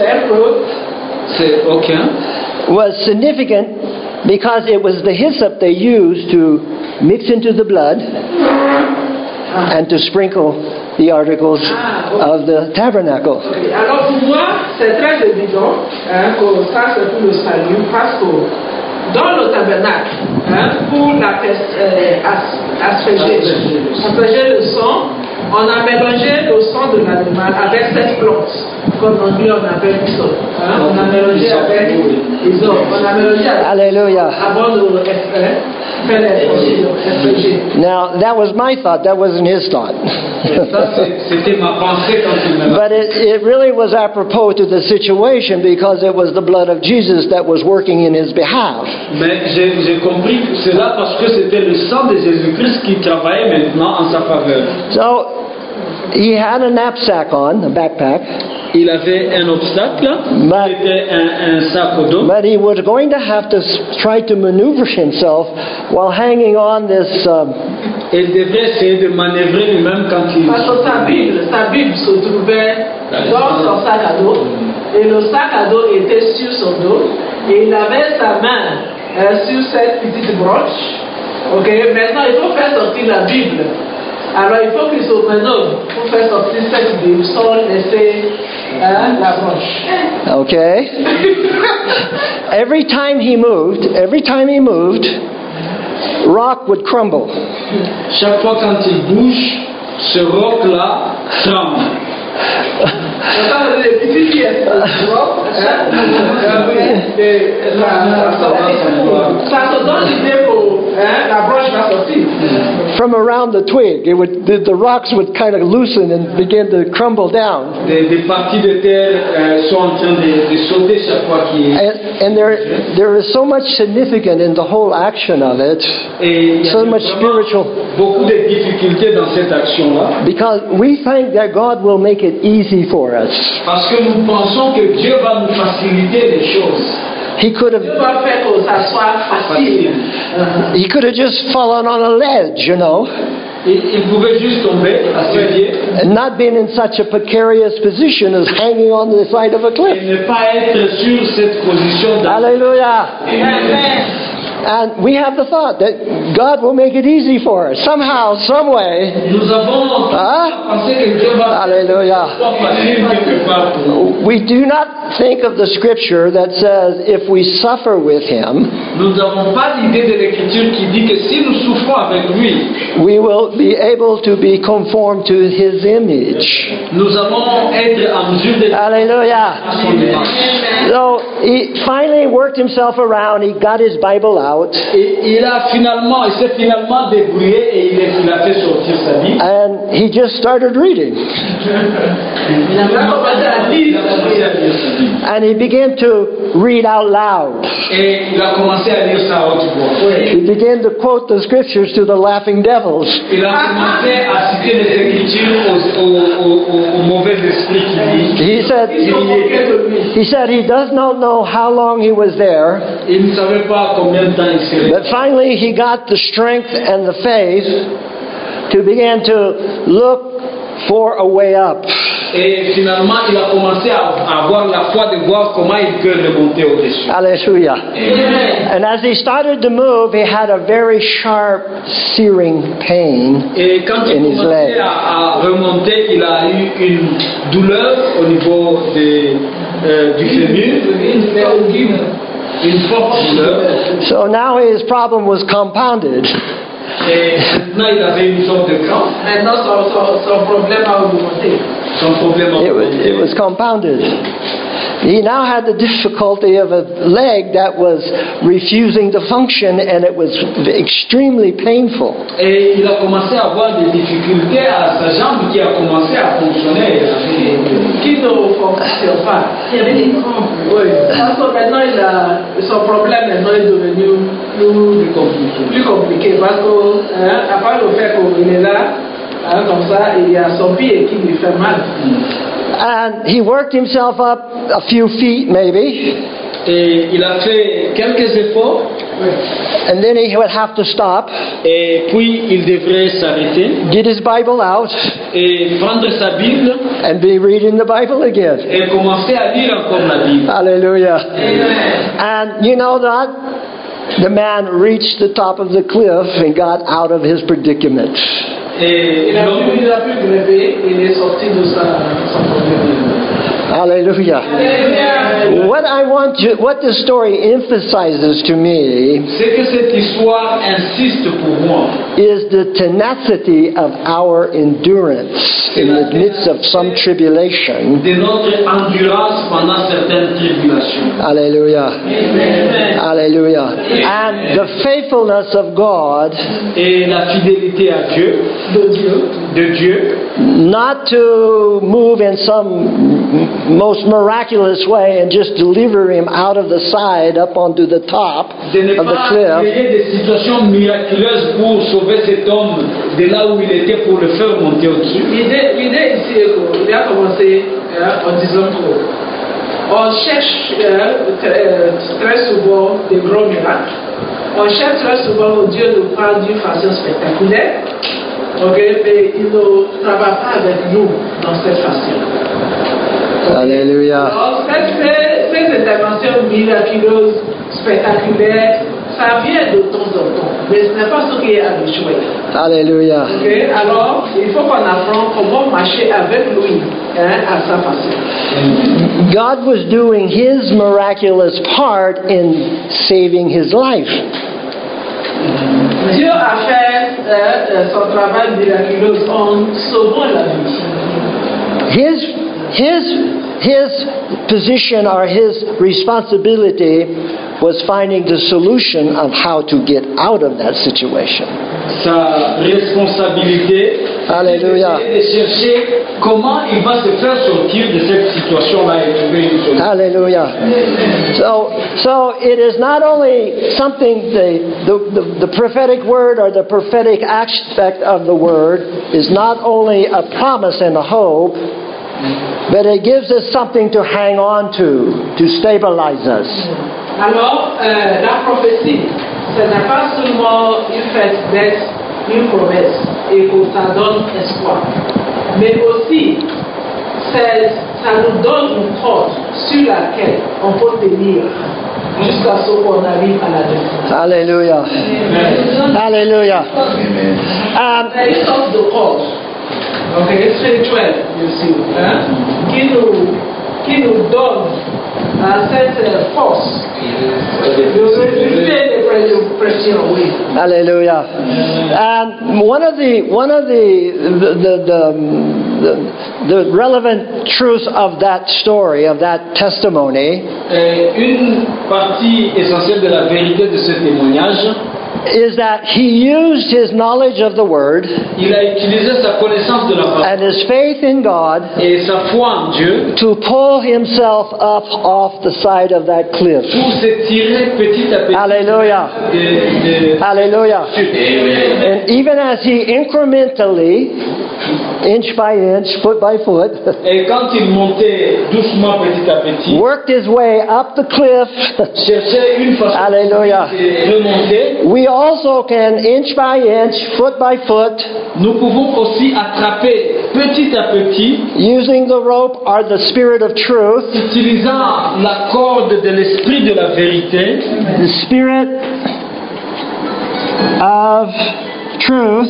c'est okay,
was significant because it was the hyssop they used to mix into the blood and to sprinkle the articles of the tabernacle.
Okay. Alors pour moi, c'est très évident hein, que ça c'est pour le salut parce que dans le tabernacle, hein, pour la euh, as, asperger, asperger le sang, on a mélangé le sang de l'animal avec cette plante, comme en anglais on appelle hyssop. Hein, on a mélangé avec hyssop, on a mélangé avec
Hallelujah.
Avant de faire l'asperger.
Now that was my thought. That wasn't his thought. But it, it really was apropos to the situation because it was the blood of Jesus that was working in his behalf.
Mais j'ai, j'ai compris cela parce que c'était le sang de Jésus-Christ qui travaillait maintenant en sa faveur.
So he had a knapsack on, a backpack.
Il avait un obstacle,
but,
c'était un, un sac au dos.
But he was going to have to try to maneuver himself while hanging on this. Um,
il devrait essayer de manœuvrer lui-même quand il.
Parce que sa Bible, sa Bible se trouvait dans son sac à dos, et le sac à dos était sur son dos, et il avait sa main euh, sur cette petite broche. Ok, maintenant il faut faire sortir la Bible. Alors il faut qu'il se manœuvre pour faire sortir cette Bible sans laisser hein, la broche.
Okay. Every time he moved, every time he moved, rock would crumble.
Chaque fois quand il bouge, ce roc-là tremble.
From around the twig, it would the, the rocks would kind of loosen and begin to crumble down.
Des, des parties de terre euh, sont en train de, de sauter chaque fois qu'il.
And, and there, there is so much significance in the whole action of it.
Et
so much spiritual.
Beaucoup de difficultés dans cette action-là.
Because we think that God will make it easy for us.
Parce que nous pensons que Dieu va nous faciliter les choses.
He could have. He could have just fallen on a ledge, you know.
Il, il pouvait juste tomber à ses pieds.
And not been in such a precarious position as hanging on the side of a cliff.
Et ne pas être sur cette position.
Hallelujah. Amen. And we have the thought that God will make it easy for us somehow, some way.
Nous avons pensé que Dieu va
Hallelujah. We do not think of the scripture that says if we suffer with Him,
nous n'avons pas l'idée de l'écriture qui dit que si nous souffrons avec lui,
we will be able to be conformed to His image.
Nous allons être en mesure de.
Hallelujah. So he finally worked himself around. He got his Bible out.
Et il a finalement, il s'est finalement débrouillé et il, est, il a fait sortir sa Bible.
And he just started reading. And he began to read out loud.
Et il a commencé à lire ça à haute voix.
He began to quote the scriptures to the laughing devils.
Il a commencé à citer les écritures aux, aux, aux, aux mauvais esprits qui disent.
He said, he said he does not know how long he was there.
Il ne savait pas combien de temps il serait.
But finally he got the strength and the faith to begin to look for a way up.
Et finalement, il a commencé à avoir la foi de voir comment il peut remonter au-dessus.
Hallelujah.
Amen.
And as he started to move, he had a very sharp, searing pain
Et quand il
in his leg.
commençait à, à remonter, il a eu une douleur au niveau de, euh, du fémur, une forte douleur.
So now his problem was compounded.
Et maintenant, il avait une sorte de crampe.
Maintenant, son, son, son problème a augmenté.
Son problème a
It was,
augmenté.
it was compounded. He now had the difficulty of a leg that was refusing to function, and it was extremely painful.
Et il a commencé à avoir des difficultés à sa jambe qui a commencé à fonctionner.
Qui ne fonctionne pas.
Il y avait des crampes.
Oui. Parce que maintenant, il a, son problème maintenant est devenu plus compliqué. Plus compliqué parce que, hein, à part le fait qu'il est là, hein, comme ça, il y a son pied qui lui fait mal.
And he worked himself up a few feet, maybe.
Et il a fait quelques efforts.
Oui.
And then he would have to stop,
Et puis il devrait s'arrêter
get his Bible out,
et prendre sa Bible
and be reading the Bible again.
et commencer à lire encore la Bible.
Hallelujah.
Amen.
And you know that? The man reached the top of the cliff and got out of his predicament.
Et
Il a
l'homme-
pu, il a pu grimper, il est sorti de sa, son problème.
Hallelujah.
Amen.
What I want you, what this story emphasizes to me
Ce que cette histoire insiste pour moi,
is the tenacity of our endurance in the midst of some tribulation.
de notre endurance pendant certaines tribulations.
Hallelujah.
Amen.
Hallelujah. And the faithfulness of God,
Et la fidélité à Dieu,
De Dieu.
de Dieu,
not to move in some most miraculous way and just deliver him out of the side up onto the top
de ne
of the
pas
cliff,
créer des situations miraculeuses pour sauver cet homme de là où il était pour le faire monter au-dessus.
L'idée, l'idée ici est qu'il a commencé euh, en disant qu'on cherche euh, très, euh, très souvent des gros miracles. On cherche très souvent Dieu nous parle d'une façon spectaculaire. Ok, mais il ne travaille pas avec nous dans cette façon.
hallelujah,
Alors, ces, ces, ces interventions miraculeuses, spectaculaires, ça vient de temps en temps, mais ce n'est pas ce qui est habituel.
hallelujah.
Ok, alors, il faut qu'on apprenne comment marcher avec lui, hein, à sa façon.
God was doing his miraculous part in saving his life.
Dieu a fait euh, euh, son travail miraculeux en sauvant la vie.
His, his, his position or his responsibility was finding the solution of how to get out of that situation.
Sa responsabilité,
Alléluia.
c'est de chercher comment il va se faire sortir de cette situation-là et trouver une solution.
Hallelujah. So, so it is not only something, the, the, the, the prophetic word or the prophetic aspect of the word is not only a promise and a hope, but it gives us something to hang on to, to stabilize us.
Alors, euh, la prophétie, ce n'est pas seulement une fait d'être une promesse et que ça donne espoir, mais aussi c'est- ça nous donne une corde sur laquelle on peut tenir jusqu'à ce qu'on arrive à la destination.
Hallelujah. Hallelujah. Um,
C'est une sorte de corde, ok, spirituelle, bien sûr, hein, qui, nous, qui nous donne euh, cette euh, force de résister les pressions- pressions, oui.
Hallelujah. And one of the one of the the, the the the relevant truths of that story, of that testimony,
Et une partie essentielle de la vérité de ce témoignage,
is that he used his knowledge of the Word
il a utilisé sa connaissance de la parole
and his faith in God
et sa foi en Dieu
to pull himself up off the side of that cliff.
pour se tirer petit à petit
Hallelujah.
de, de
Hallelujah. And even as he incrementally, inch by inch, foot by foot,
Et quand il montait doucement petit à petit,
worked his way up the cliff,
cherchait une façon
Hallelujah.
de remonter,
we also can, inch by inch, foot by foot,
nous pouvons aussi attraper petit à petit,
using the rope or the spirit of truth,
utilisant la corde de l'esprit de la vérité,
the spirit of truth,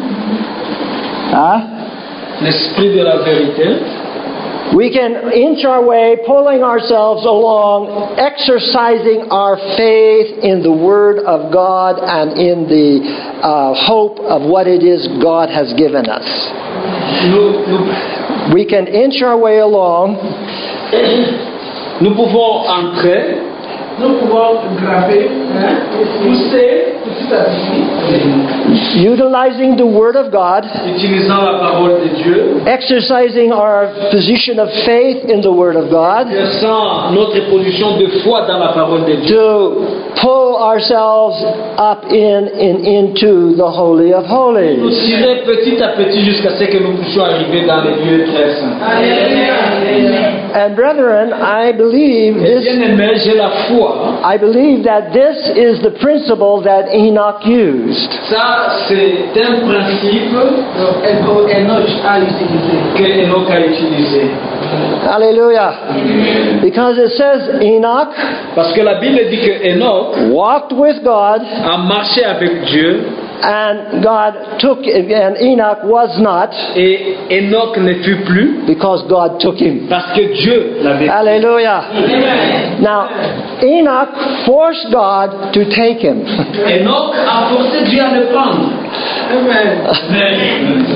huh?
l'esprit de la vérité,
we can inch our way, pulling ourselves along, exercising our faith in the Word of God and in the uh, hope of what it is God has given us.
nous, nous,
We can inch our way along,
Nous pouvons entrer.
Nous pouvons graver, hein, pousser petit à petit.
Utilizing the Word of God,
Utilisant la parole de Dieu.
exercising our position of faith in the Word of God,
Exerçant notre position de foi dans la parole de Dieu.
to pull ourselves up in and into the Holy of
Nous
Holies.
tirer petit à petit jusqu'à ce que nous puissions arriver dans les lieux très saints.
And brethren, I believe
Et
this.
bien aimé, j'ai la foi.
I believe that this is the principle that Enoch used.
Ça, c'est un principe
Donc, Eno- Enoch a utilisé.
que Enoch a utilisé.
Hallelujah. Because it says Enoch
Parce que la Bible dit que Enoch
walked with God,
a marché avec Dieu
and God took, and Enoch was not,
et Enoch ne fut plus
because God took him.
parce que Dieu l'avait pris.
Hallelujah. Now, Enoch forced God to take him.
Enoch a forcé Dieu à le prendre.
Amen.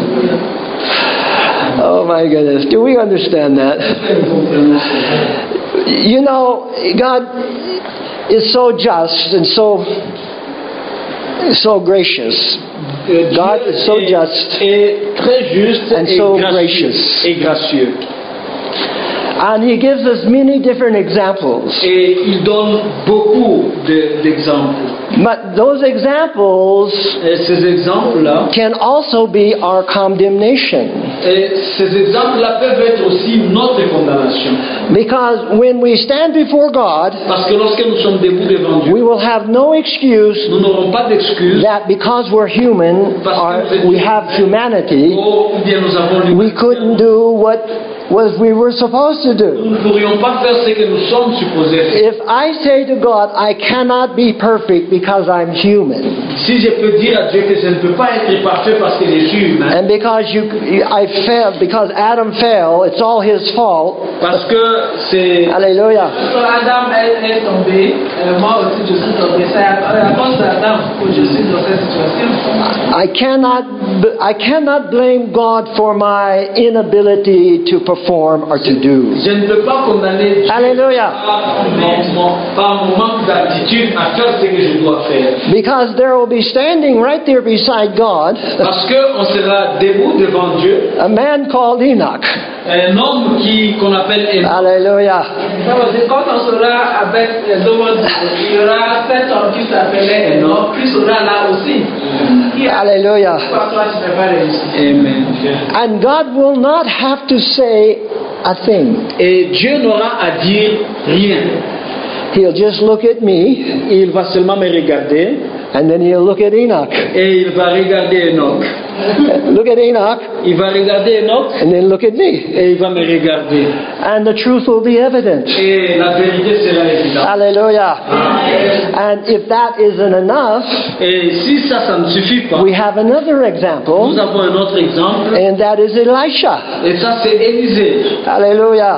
Oh my goodness. Do we understand that? You know, God is so just and so so gracious.
Que
God
Dieu
is so
est,
just
est très juste
and
et,
so
gracieux,
gracious.
et gracieux.
And He gives us many different examples.
Et il donne beaucoup de- d'exemples.
But those examples
Et ces exemples-là,
can also be our condemnation.
et ces exemples-là peuvent être aussi notre condamnation.
Because when we stand before God,
Parce que lorsque nous sommes debout devant Dieu,
we will have no excuse
nous n'aurons pas d'excuses.
that because we're human, or we have humanity,
Oh, ou bien nous avons
we
l'humanité.
couldn't do what was we were supposed to do.
Nous ne pourrions pas faire ce que nous sommes supposés faire.
If I say to God, I cannot be perfect because I'm human,
Si je peux dire à Dieu que je ne peux pas être parfait parce que je suis humain,
and because you, I failed, because Adam fell, it's all his fault.
parce que c'est
Hallelujah.
Quand Adam est, est tombé, euh, moi aussi je suis tombé. C'est à à cause d'Adam que je suis dans cette situation.
I cannot, I cannot blame God for my inability to perform or to do.
Je ne peux pas condamner Dieu
Hallelujah.
par mon, mon- par mon manque d'attitude à faire ce que je dois faire.
Because there will be standing right there beside God
Parce qu'on sera debout devant Dieu,
a man called Enoch.
un homme qui qu'on appelle Enoch.
Hallelujah.
Ça veut dire quand on sera avec les devant Dieu, il y aura cet homme qui s'appelait Enoch qui sera là aussi. Qui a
Hallelujah.
pourquoi toi tu n'as pas réussi?
Amen.
And God will not have to say a thing.
Et Dieu n'aura à dire rien.
He'll just look at me,
Il va seulement me regarder
and then he'll look at Enoch.
et il va regarder Enoch.
Look at Enoch,
Il va regarder Enoch
and then look at me.
et il va me regarder.
And the truth will be evident.
Et la vérité sera évidente.
Hallelujah. And if that isn't enough,
Et si ça, ça ne suffit pas,
we have another example,
nous avons un autre exemple.
and that is Elisha.
Et ça, c'est Élisée.
Hallelujah.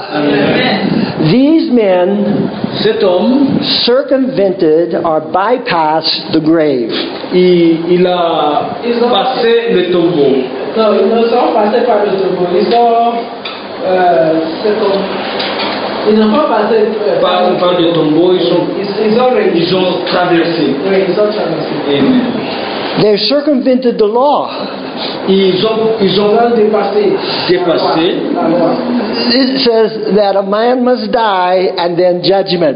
These men
Cet homme,
circumvented or bypassed the grave.
il, il a passé le tombeau.
Non, ils ne sont pas passés par le tombeau. Ils sont. Euh, c'est comme. Ils n'ont pas passé euh,
Par, par le tombeau, ils, sont,
Ils, ils ont réussi.
ils ont traversé.
Oui, ils ont traversé.
Amen.
They circumvented the law.
Ils ont, ils
Ils
ont
ont dépassé.
dépassé.
La loi.
It says that a man must die and then judgment.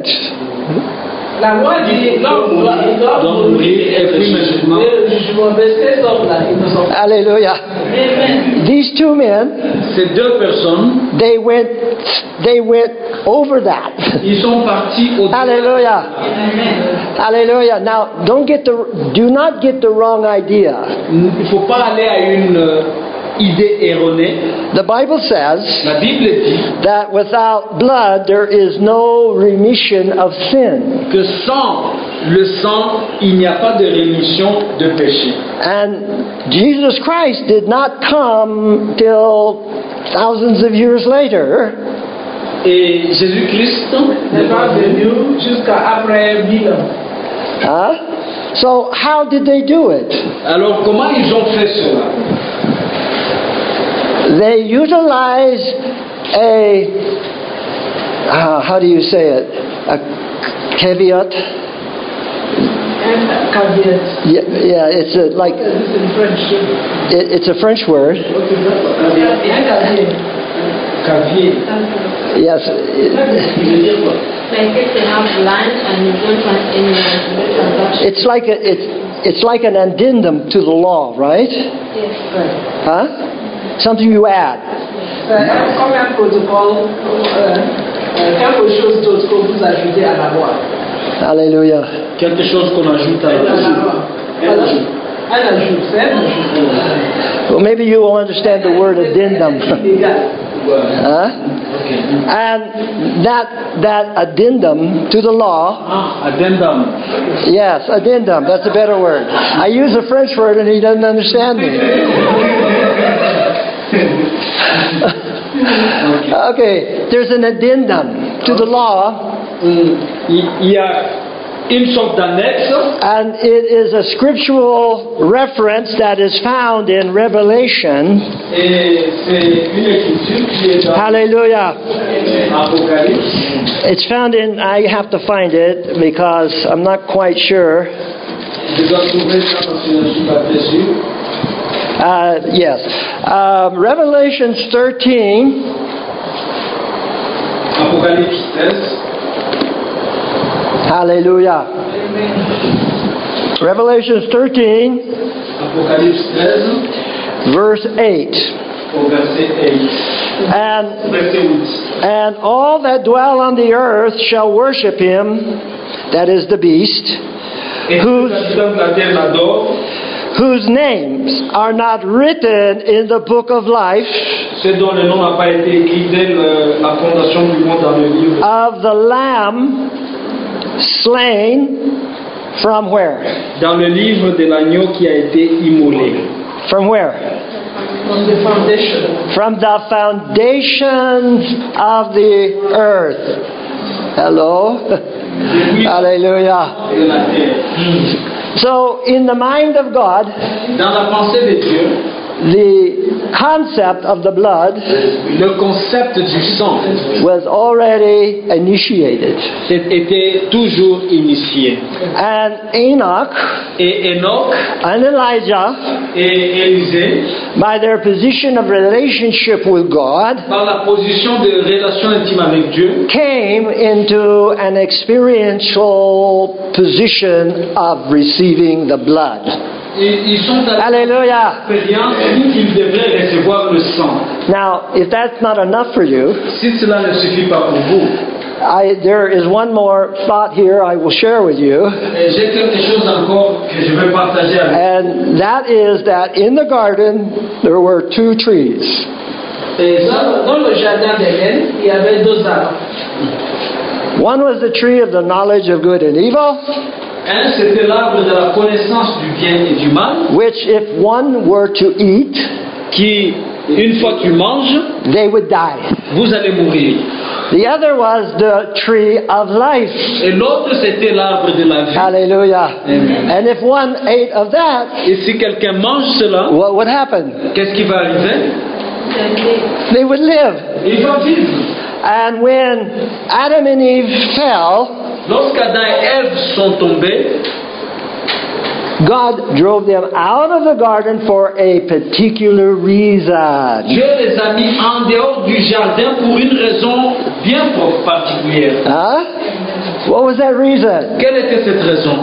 La loi dit l'homme doit
doit mourir et puis le jugement.
Le jugement. Mais ces hommes-là, ils ne sont pas.
Hallelujah.
Amen.
These two men,
Ces deux personnes,
they went, they went over that.
ils sont partis au
Hallelujah. Hallelujah. Now, don't get the, do not get the wrong idea.
Il ne faut pas aller à une euh, idée erronée.
The Bible says
La Bible dit
that without blood there is no remission of sin.
que sans le sang, il n'y a pas de rémission de péché.
And Jesus Christ did not come till thousands of years later.
Et Jésus-Christ
n'est pas venu jusqu'à après mille ans.
Huh? So how did they do it?
Alors comment ils ont fait cela?
They utilized a uh, how do you say it? A caveat?
Caveat.
Yeah, yeah, it's a, like,
It's in French.
it, it's a French word.
Caveat.
Cavier.
Yes. it-
Like if you have land and you don't want anyone to do transaction.
It's like a, it's it's like an addendum to the law, right?
Yes.
Huh? Something you add.
C'est comme un protocole, euh, euh, quelque chose d'autre que vous ajoutez à la loi.
Hallelujah.
Quelque chose qu'on ajoute à
À la
la
loi. Voilà. Un ajout, c'est un ajout.
Well, maybe you will understand the word addendum.
Légal.
Huh? And that that addendum to the law.
Ah, addendum.
Yes, addendum. That's a better word. I use a French word and he doesn't understand me. Okay, there's an addendum to the law,
Il y a une sorte d'annexe
and it is a scriptural reference that is found in Revelation.
et c'est une écriture qui est dans
Hallelujah.
Apocalypse.
It's found in, I have to find it because I'm not quite sure.
Je dois trouver ça parce que je ne suis pas très sûr.
Uh, yes. Um, Revelations thirteen,
Apocalypse treize.
hallelujah. Revelations thirteen,
Apocalypse treize,
verse eight.
au verset huit.
And,
Verset huit.
and all that dwell on the earth shall worship him, that is the beast,
Et tous
whose,
les habitants de la terre l'adorent,
whose names are not written in the book of life
ceux dont le nom n'a pas été écrit dès le- la fondation du monde dans le livre
of the Lamb slain from where?
dans le livre de l'agneau qui a été immolé.
From where?
From the foundation.
From the foundations of the earth. Hello?
Depuis
Hallelujah.
de la terre.
So, in the mind of God,
Dans la pensée de Dieu,
the concept of the blood
le concept du sang
was already initiated.
était toujours initié.
And Enoch
Et Enoch
and Elijah,
et Élisée,
by their position of relationship with God,
par la position de relation intime avec Dieu,
came into an experiential position of receiving the blood.
ils, ils sont à
Hallelujah.
l'expérience où ils devraient recevoir le sang.
Now, if that's not enough for you,
Si cela ne suffit pas pour vous,
I, there is one more thought here I will share with you,
et j'ai quelque chose encore que je veux partager avec
and that is that in the garden there were two trees.
vous. Et ça,
Dans, dans le jardin d'Éden, il y avait deux arbres.
One was the tree of the knowledge of good and evil,
un, c'était l'arbre de la connaissance du bien et du mal,
which if one were to eat,
qui, une fois tu manges,
they would die.
vous allez mourir.
The other was the tree of life.
Et l'autre, c'était l'arbre de la vie.
Hallelujah.
Amen.
And if one ate of that,
Et si quelqu'un mange cela,
what would happen?
qu'est-ce qui va arriver?
They would live.
Il va vivre.
And when Adam and Eve fell,
Lorsqu'Adam et Ève sont tombés,
God drove them out of the garden for a particular reason.
Dieu les a mis en dehors du jardin pour une raison bien propre, particulière.
Huh? What was that reason?
Quelle était cette raison?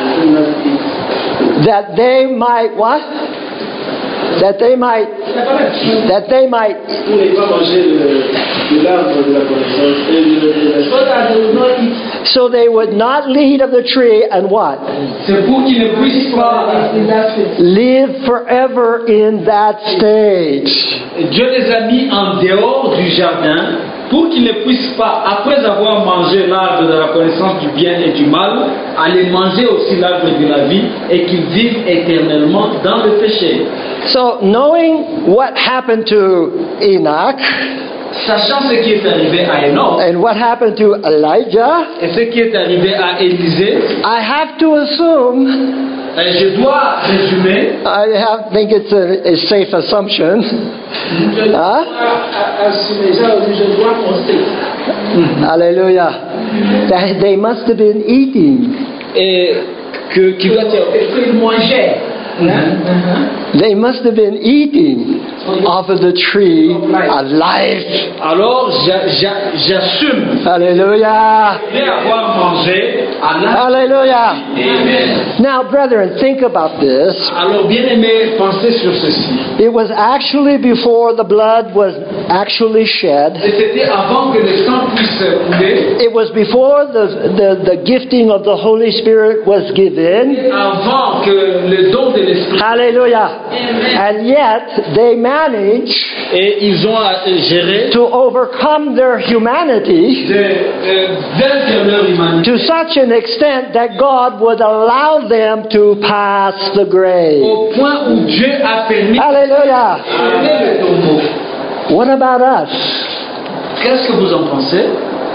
That they might what? That they might that they might
Pour ne pas manger de l'arbre de la connaissance.
So that they will not eat
so they would not eat of the tree and what?
C'est pour qu'ils ne puissent pas.
in that state.
Live forever in that stage.
Dieu les a mis en dehors du jardin pour qu'ils ne puissent pas, après avoir mangé l'arbre de la connaissance du bien et du mal, aller manger aussi l'arbre de la vie et qu'ils vivent éternellement dans le péché.
So knowing what happened to Enoch
Sachant ce qui est arrivé à Enoch
and what happened to Elijah,
et ce qui est arrivé à Élisée,
I have to assume,
et je dois résumer,
I have, think it's a, a safe assumption,
Je dois
Hein?
a- a- assumer, je je dois penser
Hallelujah. That they must have been eating.
Et que, qui doit être...
Qu'ils mangeaient.
They must have been eating off of the tree of life.
Alors j'a- j'a- j'assume
Hallelujah.
d'avoir mangé à la...
Hallelujah.
Amen.
Now, brethren, think about this.
Alors bien aimé, pensez sur ceci.
It was actually before the blood was actually shed.
Et c'était avant que le sang puisse couler,
It was before the, the, the gifting of the Holy Spirit was given.
avant que le don de l'Esprit...
Hallelujah. And yet, they managed
Et ils ont à gérer
to overcome their humanity
de euh, vaincre leur humanité
to such an extent that God would allow them to pass the grave.
au point où Dieu a permis
Hallelujah.
d'arrêter le tombeau.
What about us?
Qu'est-ce que vous en pensez?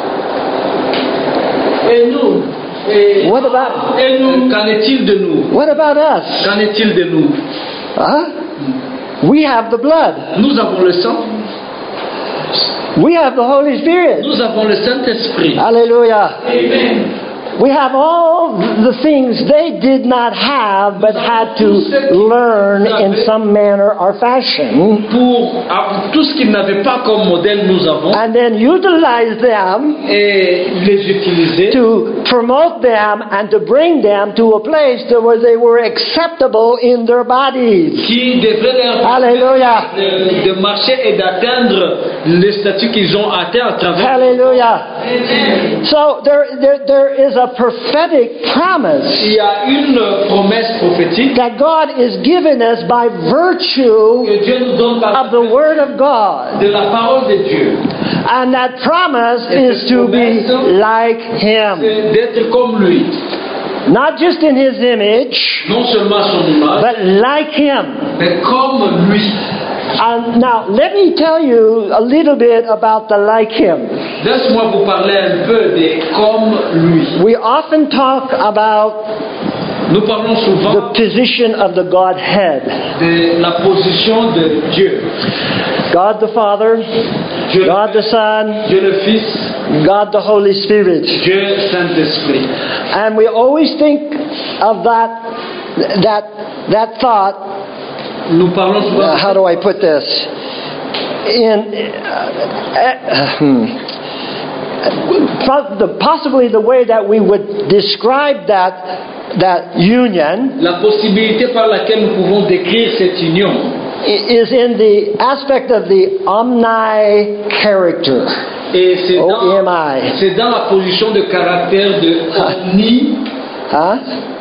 Et nous, et
What about
Et nous, qu'en est-il de nous?
what about us?
Qu'en est-il de nous?
Huh? We have the blood.
Nous avons le sang,
We have the Holy Spirit.
nous avons le Saint-Esprit.
Hallelujah.
Amen.
We have all the things they did not have but had to learn in some manner or fashion,
Pour ah, tout ce qu'ils n'avaient pas comme modèle, nous avons,
and then utilize them
et les utiliser
to promote them and to bring them to a place to where they were acceptable in their bodies.
qui devraient leur
Hallelujah.
de, de marcher et d'atteindre le statut qu'ils ont atteint à travers.
Hallelujah. So there, there, there is a prophetic promise
Il y a une promesse prophétique
that God is given us by virtue
que Dieu nous donne par
of the Word of God.
de la parole de Dieu.
And that promise is to be like Him.
C'est d'être comme lui.
Not just in His image,
Non seulement son image,
but like Him.
mais comme lui.
And now, let me tell you a little bit about the like Him.
Laisse-moi vous parler un peu de comme lui.
We often talk about
Nous parlons souvent
the position of the Godhead.
de la position de Dieu.
God the Father,
Dieu,
God the Son,
Dieu le Fils,
God the Holy Spirit.
Dieu Saint-Esprit.
And we always think of that, that, that thought.
Nous parlons
Uh,
souvent
how do I put this? In uh, uh, hmm. Po- the, possibly the way that we would describe that that union
la possibilité par laquelle nous pouvons décrire cette union.
i- is in the aspect of the omni character.
Et c'est
O
dans,
M I.
c'est dans la position de caractère de omni.
Huh?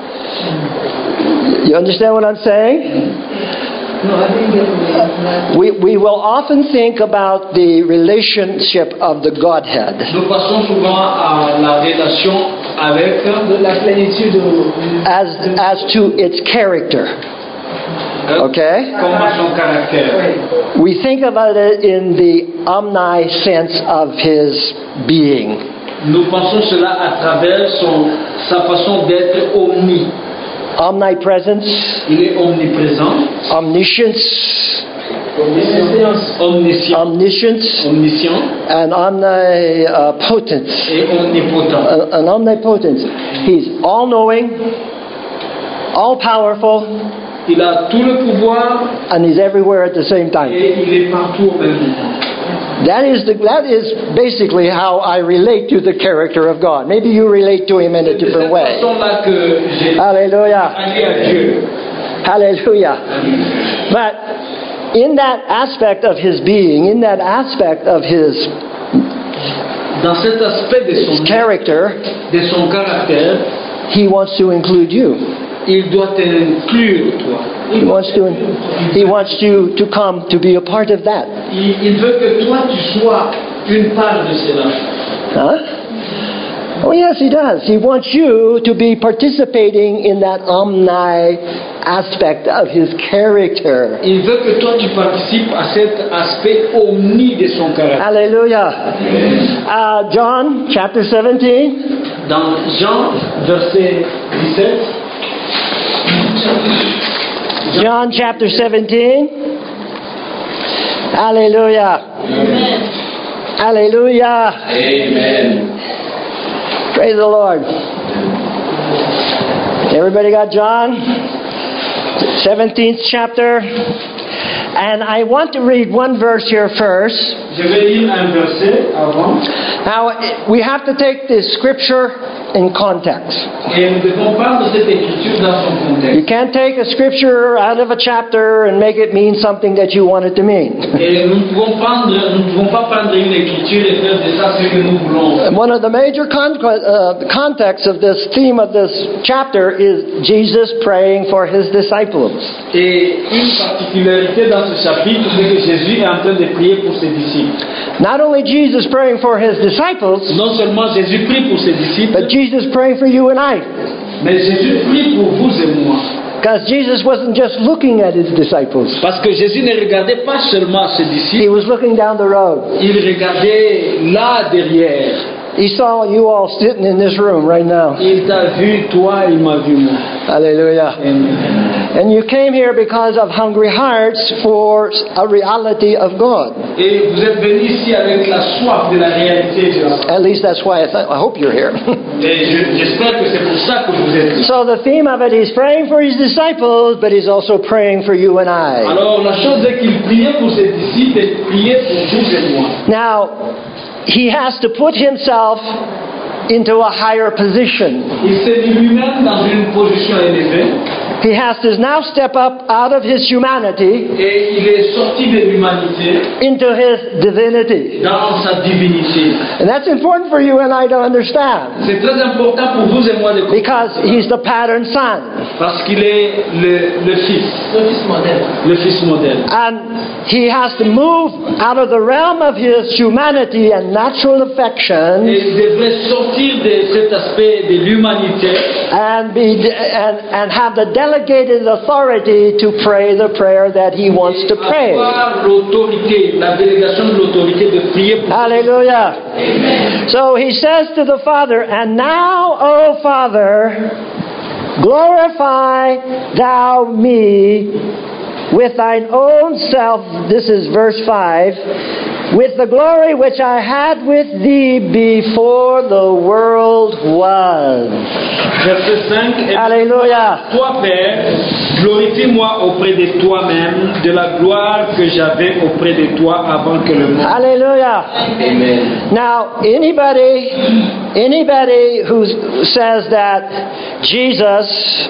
You understand what I'm saying?
No, I didn't get the
We, we will often think about the relationship of the Godhead
Nous passons souvent à la relation avec
de la plénitude au-
as, as to its character.
euh,
Okay?
comme à son caractère.
We think about it in the omni sense of his being.
Nous pensons cela à travers son, sa façon d'être omni.
Omnipresence,
Il est omniprésent,
omniscience,
Omniscience.
omniscient,
omniscience,
omniscient
and omnipotence.
et omnipotent.
Uh, An omnipotence. He's all knowing, all powerful,
Il a tout le pouvoir
and he's everywhere at the same time.
et il est partout au même moment.
That is, the, that is basically how I relate to the character of God. Maybe you relate to him in a
C'est de
different
cette
way.
façon-là que j'ai
Hallelujah.
allié à Dieu.
Hallelujah. But in that aspect of his being, in that aspect of his
Dans cet aspect de son,
character,
de son caractère,
he wants to include you.
il doit t'inclure, toi.
He wants to, he wants you to come to be a part of that.
Il, il veut que toi, tu sois une part de cela.
Huh? Oh, yes, he does. He wants you to be participating in that omni aspect of his character.
Il veut que toi, tu participes à cet aspect omni de son caractère.
Hallelujah. Uh, John chapter seventeen.
Dans Jean, verset dix-sept,
John chapter seventeen. Hallelujah.
Amen.
Hallelujah.
Amen.
Praise the Lord. Everybody got John? seventeenth chapter. And I want to read one verse here first.
Je vais lire un verset avant.
Now, we have to take this scripture in context.
Et nous devons prendre cette écriture dans son
You
contexte.
can't take a scripture out of a chapter and make it mean something that you want it to mean.
Et nous ne pouvons prendre, nous ne pouvons pas prendre une écriture et faire de ça ce que nous voulons.
And one of the major con- uh, contexts of this theme of this chapter is Jesus praying for his disciples.
Et une particularité dans ce chapitre, c'est que Jésus est en train de prier pour ses disciples.
Not only Jesus praying for his disciples,
Non seulement Jésus prie pour ses disciples,
but Jesus praying for you and I.
mais Jésus prie pour vous et moi.
Because Jesus wasn't just looking at his disciples.
Parce que Jésus ne regardait pas seulement ses disciples,
He was looking down the road.
il regardait là derrière.
He saw you all sitting in this room right now.
Il t'a vu, toi, il m'a vu, moi.
Hallelujah. And you came here because of hungry hearts for a reality of God.
Et vous êtes venus ici avec la soif de la réalité de la
At least that's why I, th- I hope you're here.
Et je- j'espère que c'est pour ça que vous êtes ici.
So the theme of it, he's praying for his disciples, but he's also praying for you and I.
Alors la chose est qu'il priait pour ses disciples et priait pour vous et moi.
Now, he has to put himself into a higher position.
Il s'est mis lui-même dans une position élevée
He has to now step up out of his humanity
et il est sorti de l'humanité
into his divinity.
dans sa divinité.
And that's important for you and I to understand,
C'est très important pour vous et moi de comprendre
because he's the pattern son.
parce qu'il est le, le fils,
Le fils modèle.
le fils modèle.
And he has to move out of the realm of his humanity and natural
Et
affections
il devrait sortir de cet aspect de l'humanité
and be and, and have the delegated authority to pray the prayer that he wants to
et
pray.
avoir l'autorité, la délégation de l'autorité de prier pour
Hallelujah. So he says to the Father, "And now, O Father, glorify thou me with thine own self." This is verse five. "With the glory which I had with thee before the world was."
Verset cinq. Et
Hallelujah.
toi, Père, glorifie-moi auprès de toi-même de la gloire que j'avais auprès de toi avant que le monde.
Hallelujah.
Amen.
Now, anybody, anybody who says that Jesus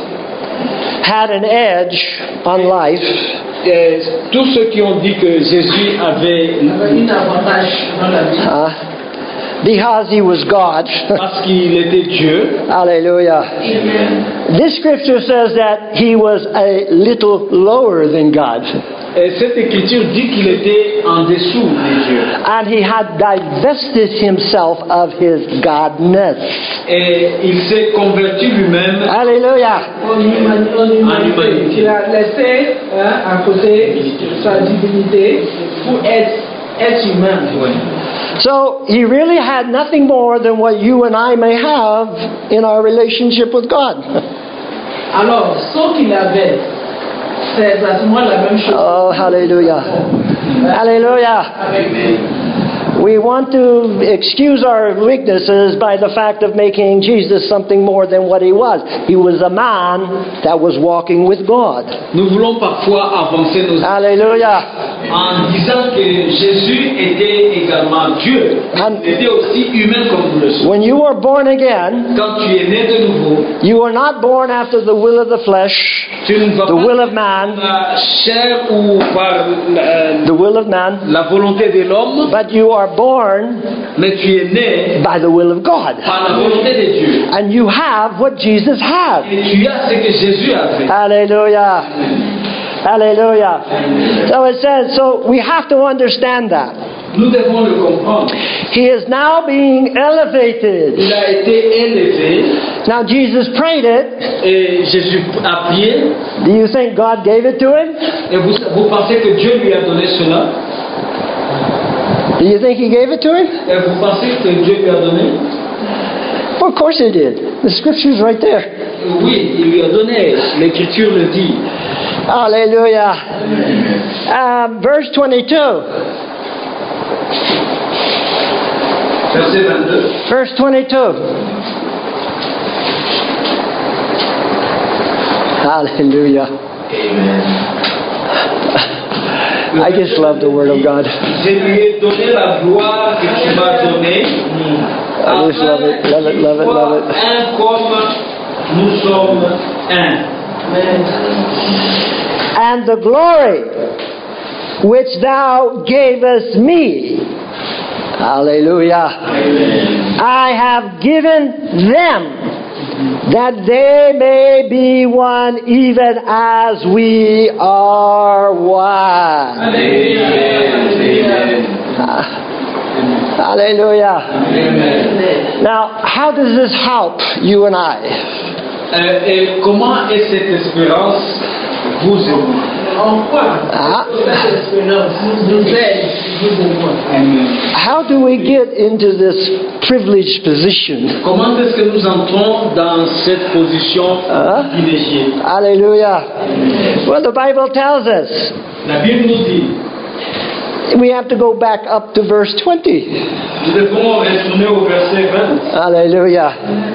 had an edge on life,
Et tous ceux qui ont dit que Jésus avait,
Avec un avantage dans la vie.
uh, because he was God,
parce qu'il était Dieu,
hallelujah.
Amen.
This scripture says that he was a little lower than God,
et cette écriture dit qu'il était en dessous des dieux.
and he had divested himself of his godness.
Et il s'est converti lui-même.
Hallelujah.
En humani- en humanité.
humanité.
Il a laissé hein, à côté sa divinité pour être, être humain.
So he really had nothing more than what you and I may have in our relationship with God.
Alors, ce qu'il avait, c'est exactement la même chose.
Oh, hallelujah. Hallelujah.
Avec
We want to excuse our weaknesses by the fact of making Jesus something more than what he was. He was a man that was walking with God.
Nous voulons parfois avancer nos
Hallelujah.
en disant que Jésus était également Dieu.
And
Il était aussi humain comme nous le sommes.
when you were born again,
Quand tu es né de nouveau,
you were not born after the will of the flesh,
tu ne vas
the
pas
will of man,
par la chair ou par la,
the will of man,
la volonté de l'homme,
but you are born
mais tu es né
by the will of God.
par la volonté de Dieu.
And you have what Jesus had.
Et tu as ce que Jésus avait.
Hallelujah. Hallelujah. So it says, so we have to understand that.
Nous devons le comprendre.
He is now being elevated.
Il a été élevé
Now Jesus prayed it.
et Jésus a prié.
Do you think God gave it to him?
Et vous, vous pensez que Dieu lui a donné cela?
Do you think he gave it to him?
Et vous pensez que Dieu lui a donné?
Well, of course he did. The scripture's right there.
Oui, il lui a donné. L'Écriture le dit.
Hallelujah. Um, verse twenty-two.
Verset vingt-deux.
Verse twenty-two. Hallelujah.
Amen.
I just love the Word of God.
Je lui ai donné la gloire que tu m'as donnée.
I just love it, love it, love it, love it.
Un comme nous sommes un.
And the glory which thou gavest me, hallelujah,
Amen.
I have given them, that they may be one even as we are one.
Amen.
Hallelujah.
Amen.
Now, how does this help you and I?
Euh, et comment est cette espérance vous et moi?
En quoi
Ah.
cette espérance nous aide, vous et moi?
Amen.
How do we get into this privileged position?
Comment est-ce que nous entrons dans cette position
Hein?
privilégiée?
Hallelujah. Well, the Bible tells us
La Bible nous dit,
we have to go back up to verse twenty.
nous devons retourner au verset vingt.
Hallelujah.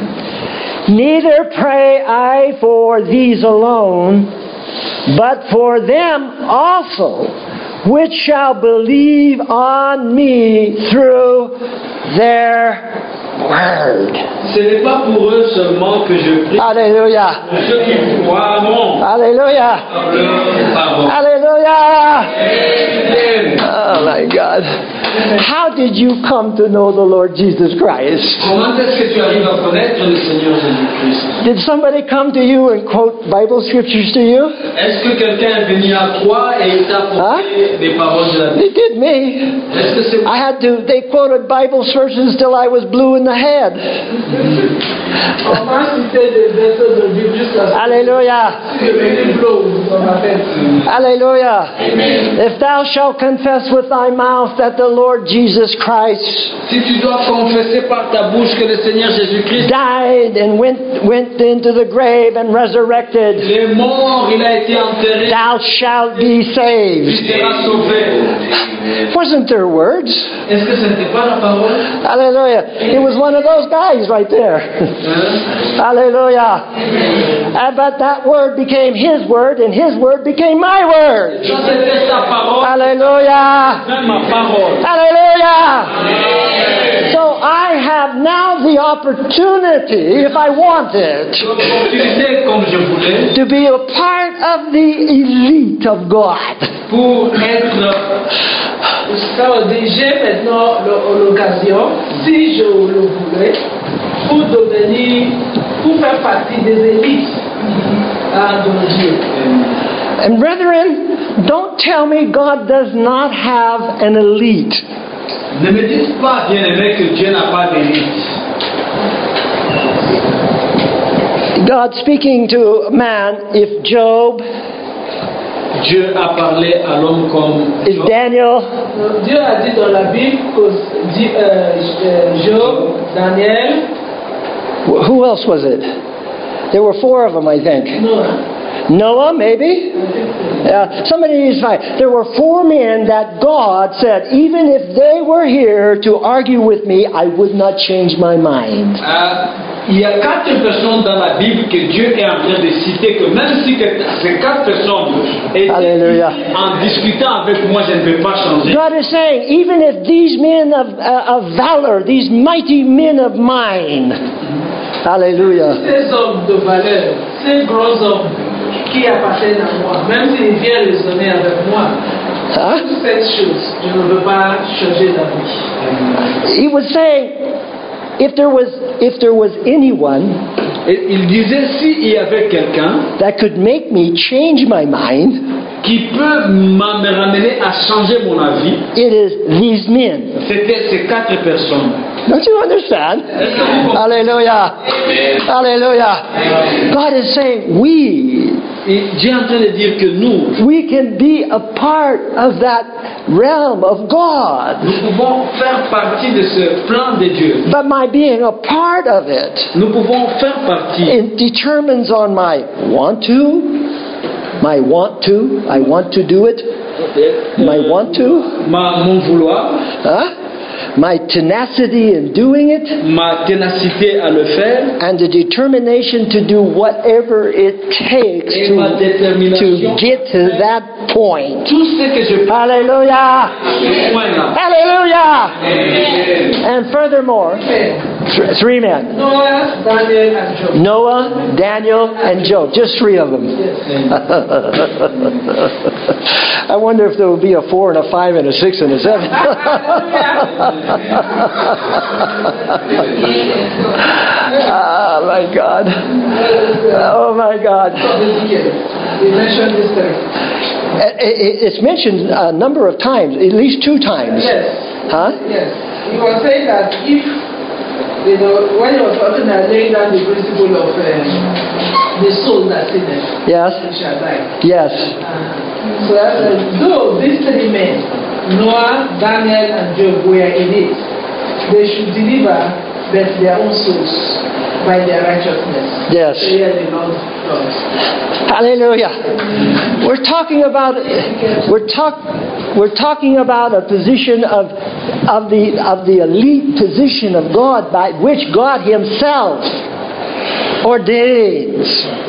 Neither pray I for these alone, but for them also, which shall believe on me through their word.
Ce n'est pas pour eux seulement que je prie,
Hallelujah.
pour ceux qui croiront
Hallelujah.
par leur parole.
Hallelujah.
Amen.
Oh my God. How did you come to know the Lord Jesus Christ?
Comment est-ce que tu arrives à connaître le Seigneur Jésus-Christ?
Did somebody come to you and quote Bible scriptures to you?
Est-ce que quelqu'un est venu à toi et il t'a
Hein?
apporté des paroles de la Bible?
They did me.
Est-ce que c'est
I had to, they quoted Bible verses till I was blue in the head.
On va citer des versets de Bible jusqu'à ce que
Hallelujah.
je devienne bleu dans ma tête.
Hallelujah.
Amen.
If thou shalt confess with thy mouth that the Lord Jesus Christ
Si tu dois confesser par ta bouche que le Seigneur Jésus-Christ
died and went, went into the grave and resurrected,
est mort, il a été enterré,
thou shalt be
tu
saved.
seras sauvé.
Amen.
Wasn't there words?
Est-ce que ce n'était pas la parole?
Hallelujah. It was one of those guys right there.
Hein?
Hallelujah. And, but that word became his word, and his word became my word.
Ça c'était sa parole,
Hallelujah.
même ma parole.
Hallelujah. So I have now the opportunity, if I wanted,
L'opportunité, comme je voulais,
to be a part of the elite of God.
pour être,
Ça veut dire, j'ai maintenant le- l'occasion, si je le voulais, pour devenir, pour faire partie des élites hein, de Dieu.
And brethren, don't tell me God does not have an elite.
ne me dites pas, bien-aimé, que Dieu n'a pas d'élite.
God speaking to man, if Job,
Dieu a parlé à l'homme comme
if Daniel,
Dieu a dit dans la Bible que Di- euh, euh, Job, Daniel,
wh- who else was it? There were four of them, I think.
Noah.
Noah, maybe? Yeah, somebody needs to find. There were four men that God said, even if they were here to argue with me, I would not change my mind.
Euh, il y a quatre personnes dans la Bible que Dieu est en train de citer, que même si que ces quatre personnes étaient
Alléluia.
en discutant avec moi, je ne vais pas changer.
God is saying, even if these men of, uh, of valor, these mighty men of mine, hallelujah,
Ces hommes de valeur, ces grands hommes qui appartiennent à moi, même s'ils viennent raisonner avec moi,
huh?
toutes ces choses, je ne veux pas changer d'avis.
He was saying, if there was, if there was anyone
Et il disait, s'il y avait quelqu'un
that could make me change my mind,
qui peut m'a- me ramener à changer mon avis,
it is these men.
c'était ces quatre personnes.
Don't you understand?
Est-ce que vous comprenez?
Hallelujah. Hallelujah. God is saying we,
Et Dieu est en train de dire que nous,
we can be a part of that realm of God.
nous pouvons faire partie de ce plan de Dieu.
But my being a part of it,
Nous pouvons faire partie.
it determines on my want to, my want to, I want to do it, my want to,
Ma, mon vouloir,
huh? my tenacity in doing it,
ma ténacité à le faire,
and the determination to do whatever it takes
et
to,
ma détermination
to get to that point.
tout ce que je peux
Hallelujah!
à ce point-là.
Hallelujah!
Amen.
And furthermore, th- three men.
Noah, Daniel, and Job.
Noah, Daniel, and Job. Just three of them. I wonder if there will be a four and a five and a six and a seven. Ah, my God. Oh, my God.
We mentioned this time.
It- it- It's mentioned a number of times, at least two times.
Yes.
Huh?
Yes. He was saying that if, you know, when he was talking about laying down the principle of um, the soul that sinneth,
Yes.
it shall die.
Yes.
Uh, so that's, uh, though these three men, Noah, Daniel, and Job, were in it, they should deliver but their own souls by their righteousness.
Yes.
So here the Lord God.
Hallelujah. We're talking about we're talk we're talking about a position of of the of the elite position of God by which God Himself ordains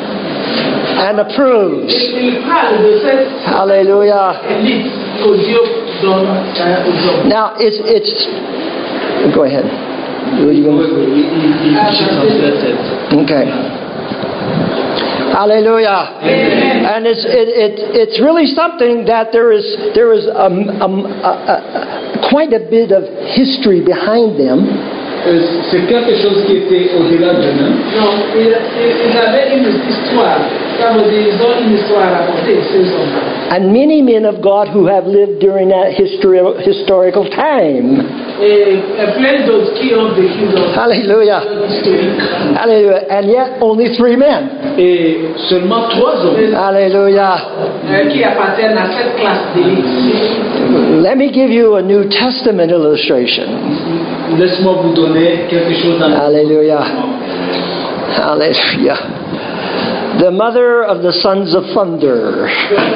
and approves.
Il parle de cette
Hallelujah.
élite que Dieu donne euh, aux hommes.
Now it's it's go ahead. You- you
Oui,
gonna-
oui, il- il- il chie dans sa tête.
Okay. Hallelujah.
Amen.
And it's it, it it's really something that there is there is um, um, a, a, a, quite a bit of history behind them.
Euh, C'est quelque chose qui était au-delà de nous.
Non, ils, ils ils avaient une histoire. Ça veut dire ils ont une histoire à raconter, ces hommes.
And many men of God who have lived during that history, historical time.
Et, et plein d'autres qui ont vécu dans
Hallelujah.
cette historique.
Hallelujah. And yet only three men.
Et seulement trois hommes
Hallelujah.
Euh, qui appartiennent à cette classe d'élite.
Let me give you a New Testament illustration.
Laisse-moi vous donner quelque chose dans
Hallelujah. Hallelujah. The mother of the sons of thunder.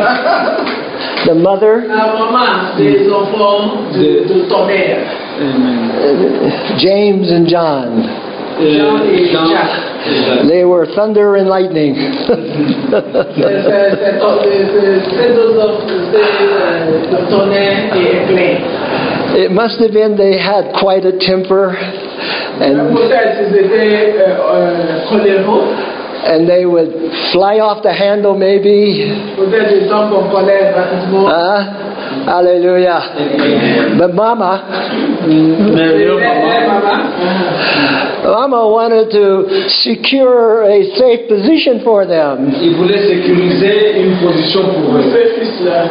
The mother,
La maman des enfants de, de tonnerre.
Amen.
uh, James and John.
Jean et
Jean-
Jacques.
They were thunder and lightning.
C'est- c'est- c'est- c'est- Ces deux hommes, c'est de tonnerre et éclair.
It must have been they had quite a temper, and
Peut-être qu'ils étaient euh, euh, coléreux.
and they would fly off the handle maybe.
Peut-être ils tombent en colère rapidement.
Huh? Hallelujah. But Mama,
Mais
Et
leur
mais- mais
maman,
maman,
Mama wanted to secure a safe position for them.
il voulait sécuriser une position pour eux.
ce fils-là.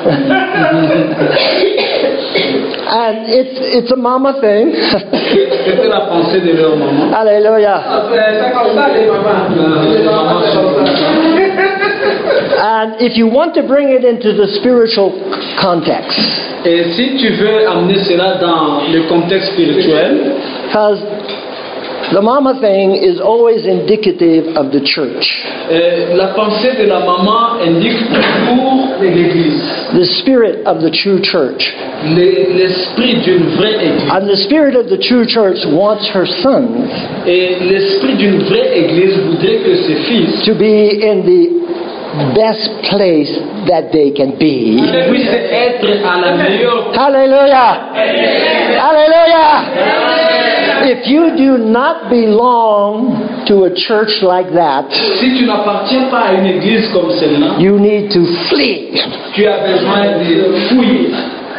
And it's it's a mama thing.
C'était la pensée de leur maman.
Hallelujah.
C'est c'est comme ça les mamans. Les mamans c'est comme ça.
And if you want to bring it into the spiritual context,
Et si tu veux amener cela dans le contexte spirituel,
because the mama thing is always indicative of the church.
euh, la pensée de la maman indique toujours l'Église,
The spirit of the true church.
Le- l'esprit d'une vraie Église.
And the spirit of the true church wants her sons
Et l'esprit d'une vraie Église voudrait que ses fils
to be in the best place that they can be.
puissent être à la meilleure.
Hallelujah! Hallelujah! If you do not belong to a church like that,
Si tu n'appartiens pas à une Église comme celle-là,
you need to flee.
tu as besoin de fouiller.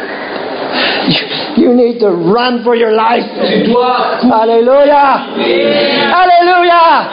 You need to run for your life.
Tu dois courir.
Hallelujah! Hallelujah!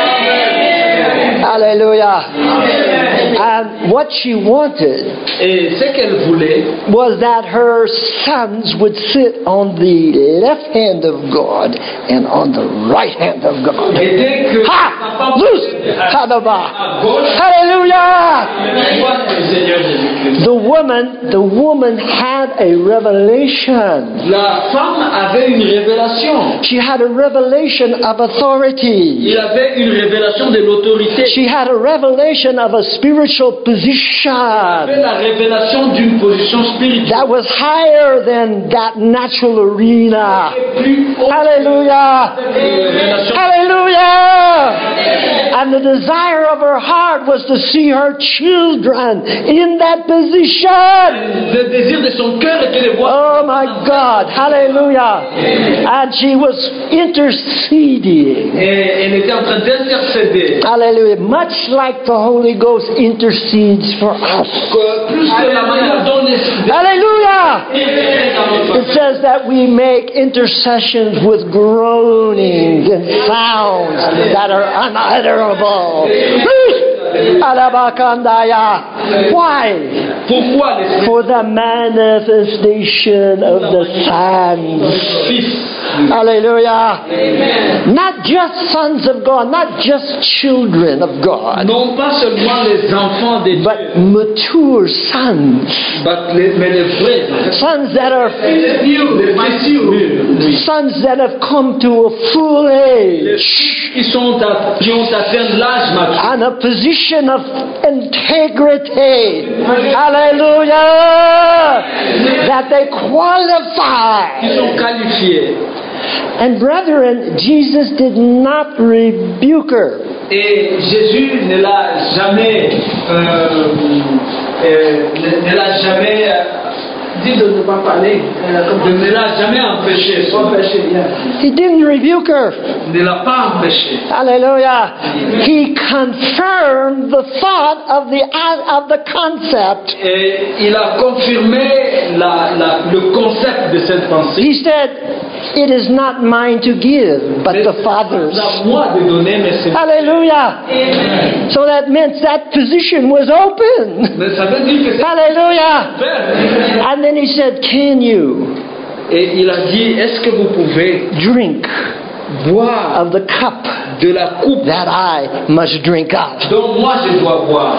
Hallelujah! And what she wanted
Et ce qu'elle voulait,
was that her sons would sit on the left hand of God and on the right hand of God.
était que
Ha! Loose! Hadaba!
à gauche
Hallelujah!
la droite du Seigneur Jésus-Christ.
The woman, the woman had a revelation.
La femme avait une révélation.
She had a revelation of authority.
Il avait une révélation de l'autorité.
She had a revelation of a spiritual spiritual
avait
position
la révélation d'une position spirituelle
that was higher than that natural arena.
plus haute
Hallelujah!
que la révélation.
Hallelujah! And the desire of her heart was to see her children in that position.
Le désir de son cœur était de voir.
Oh my God! Hallelujah! And she was interceding.
Et elle était en train d'intercéder.
Hallelujah. Much like the Holy Ghost intercedes for us.
Que plus que la manière dont l'Esprit
Hallelujah!
intercède dans notre
It says that we make intercessions with groanings and sounds that are unutterable. Alabakandaya. Why?
Pourquoi l'Esprit
For the manifestation of the sons.
Fils
Hallelujah. Not just sons of God, not just children of God,
non pas seulement les enfants de Dieu,
but mature sons.
but les- mais les vrais
Sons that are
les mûrs, les mûrs,
sons that have come to a full
les
age
fils qui sont à- qui ont atteint l'âge mature,
and a position of integrity. Hallelujah. That they
qui
qualify.
sont qualifiés.
And brethren, Jesus did not rebuke her.
Et Jésus ne l'a jamais, euh, euh, ne, ne l'a jamais, euh,
Dit de ne pas parler. Elle a
de
commencé
ne l'a jamais empêché.
à empêcher bien.
He didn't rebuke her.
Ne l'a pas empêché.
Hallelujah. He confirmed the thought of the of the concept.
Et il a confirmé la, la, le concept de cette pensée.
He said, "It is not mine to give, but the Father's."
C'est à moi de donner, mais c'est
Hallelujah. So that meant that position was open.
mais ça veut dire que c'est
Hallelujah.
ouvert.
And then he said, "Can you
Et il a dit, est-ce que vous pouvez
drink
boire
of the cup
de la coupe
that I must drink of?"
dont moi je dois boire?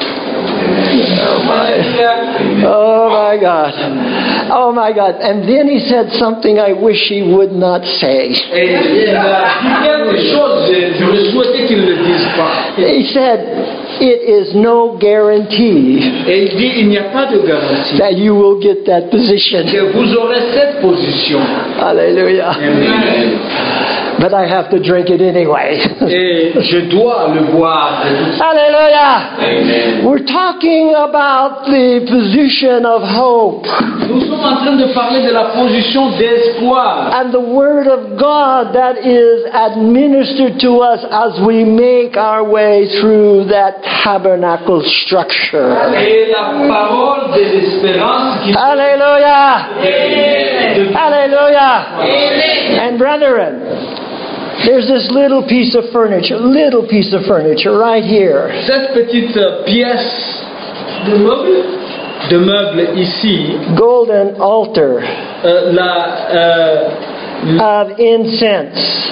Oh my God. Oh my God. And then he said something I wish he would not say.
Et il a dit quelque chose, je- j'aurais souhaité qu'il ne le dise pas.
He said, "It is no guarantee
Et il dit, il n'y a pas de garantie
that you will get that position."
que vous aurez cette position.
Hallelujah.
Amen.
But I have to drink it anyway.
Et je dois le boire.
Hallelujah.
Amen.
We're talking about the position of hope
Nous sommes en train de parler de la position d'espoir.
and the Word of God that is administered to us as we make our way through that tabernacle structure.
Et la parole de l'espérance qui
Hallelujah.
de-
Hallelujah. And brethren, there's this little piece of furniture, little piece of furniture right here.
cette petite euh, pièce de meuble, de meuble ici,
Golden altar
euh, la, euh,
of incense.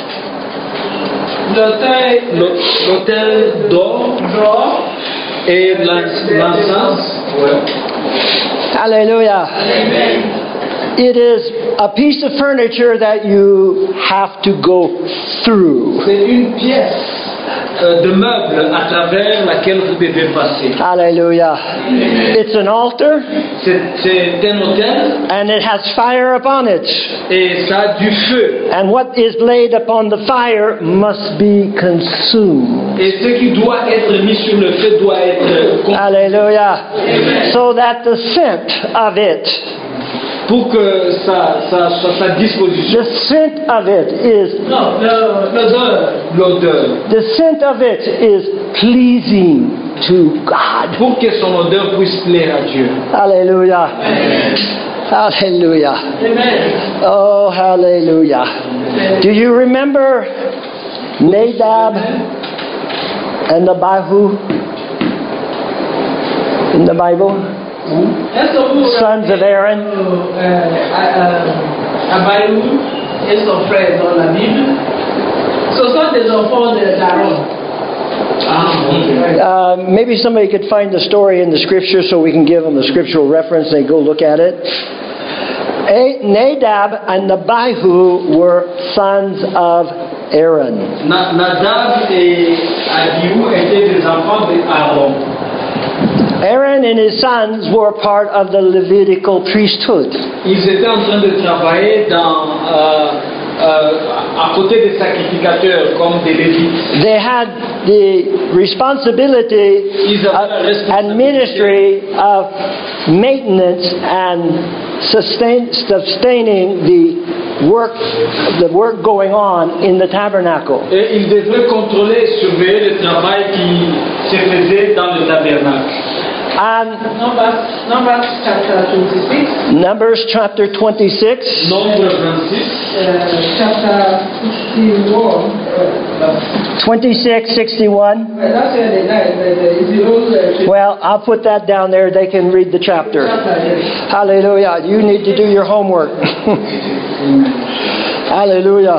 l'autel, l'au- l'autel d'or
Genre,
et l'en- l'encens. Ouais.
Hallelujah. It is a piece of furniture that you have to go through.
C'est une pièce euh, de meuble à travers laquelle vous devez passer.
Hallelujah. It's an altar
C'est c'est un autel
and it has fire upon it.
et ça a du feu.
And what is laid upon the fire must be consumed.
Et ce qui doit être mis sur le feu doit être con-
Hallelujah. So that the scent of it,
pour que ça, ça soit à sa disposition.
the scent of it is,
Non, le- l'odeur. L'odeur.
the scent of it is pleasing to God.
Pour que son odeur puisse plaire à Dieu.
Hallelujah. Hallelujah.
Amen.
Oh, hallelujah. Do you remember Nadab and Abihu in the Bible?
est-ce que vous
Sons of Aaron.
euh, euh, Abaïou et son frère dans la Bible, ce sont des enfants de- d'Aaron.
Ah,
Uh, maybe somebody could find the story in the scripture so we can give them the scriptural reference and they go look at it. A- Nadab and Abihu were sons of Aaron.
Na- Nadab et Abihu étaient des enfants d'Aaron.
Aaron and his sons were part of the Levitical priesthood.
Ils étaient en train de travailler dans, euh, euh, à côté des sacrificateurs comme des Lévites.
They had the responsibility of, and ministry of maintenance and sustain, sustaining the work, the work going on in the tabernacle.
Et ils devraient contrôler et surveiller le travail qui se faisait dans le tabernacle.
And
Numbers, Numbers chapter twenty-six.
Numbers chapter twenty-six.
Nombre vingt-six.
Uh, chapter sixty-one. Uh,
twenty-six, sixty-one.
well, that's where they died. The, the, it's the old uh,
Well, I'll put that down there. They can read the chapter.
chapter, yes.
Hallelujah. You need to do your homework. Hallelujah.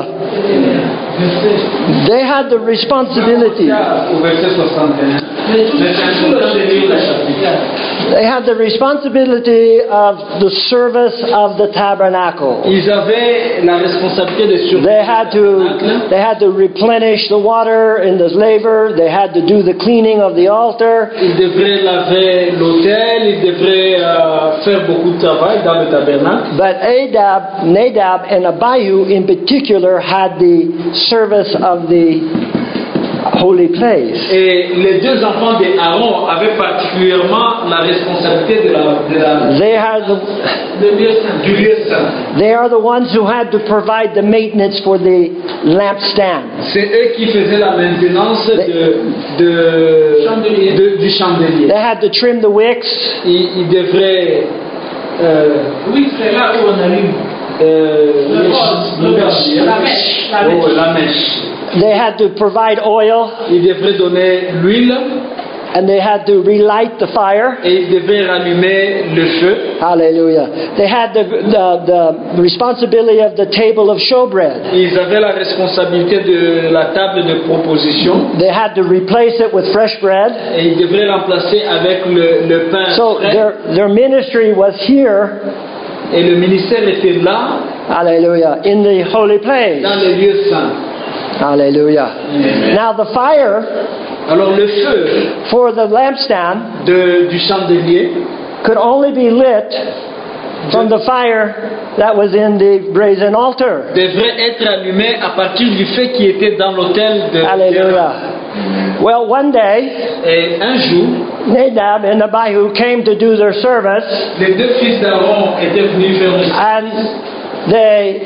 They had the responsibility.
Au verset soixante et un.
Mais tout-
Mais c'est important de lire le chapitre.
Yeah.
They had the responsibility of the service of the tabernacle.
Ils avaient la responsabilité de surveiller
They had to they had to replenish the water in the laver. They had to do the cleaning of the altar.
Ils devraient laver l'autel, ils devraient euh, faire beaucoup de travail dans le tabernacle.
But Adab, Nadab, and Abihu in particular had the service of the holy place.
Et les deux enfants d'Aaron avaient particulièrement la responsabilité de la, de la,
They had the,
The lieu saint.
du lieu saint.
they are the ones who had to provide the maintenance for the lampstand.
C'est eux qui faisaient la maintenance de, de,
Chandelier.
de- du chandelier.
They had to trim the wicks.
Ils, ils devraient euh,
Oui, c'est là où on allume.
euh,
Le rose, le rose, la mèche, la
Oh,
mèche.
la mèche.
They had to provide oil,
Ils devraient donner l'huile
and they had to relight the fire.
et ils devaient rallumer le feu.
Hallelujah. They had the, the, the responsibility of the table of showbread.
Ils avaient la responsabilité de la table de proposition
They had to replace it with fresh bread.
et ils devraient remplacer avec le, le pain
So
frais.
their, their ministry was here,
Et le ministère était là
hallelujah, in the holy place.
dans les lieux saints.
Hallelujah. Now the fire
Alors le feu
for the lampstand
de, du chandelier
could only be lit from the fire that was in the brazen altar.
devrait être allumé à partir du feu qui était dans l'autel de
Hallelujah. Well, one day,
Et un jour,
Nadab and Abihu came to do their service,
les deux fils d'Aaron étaient venus faire le
and they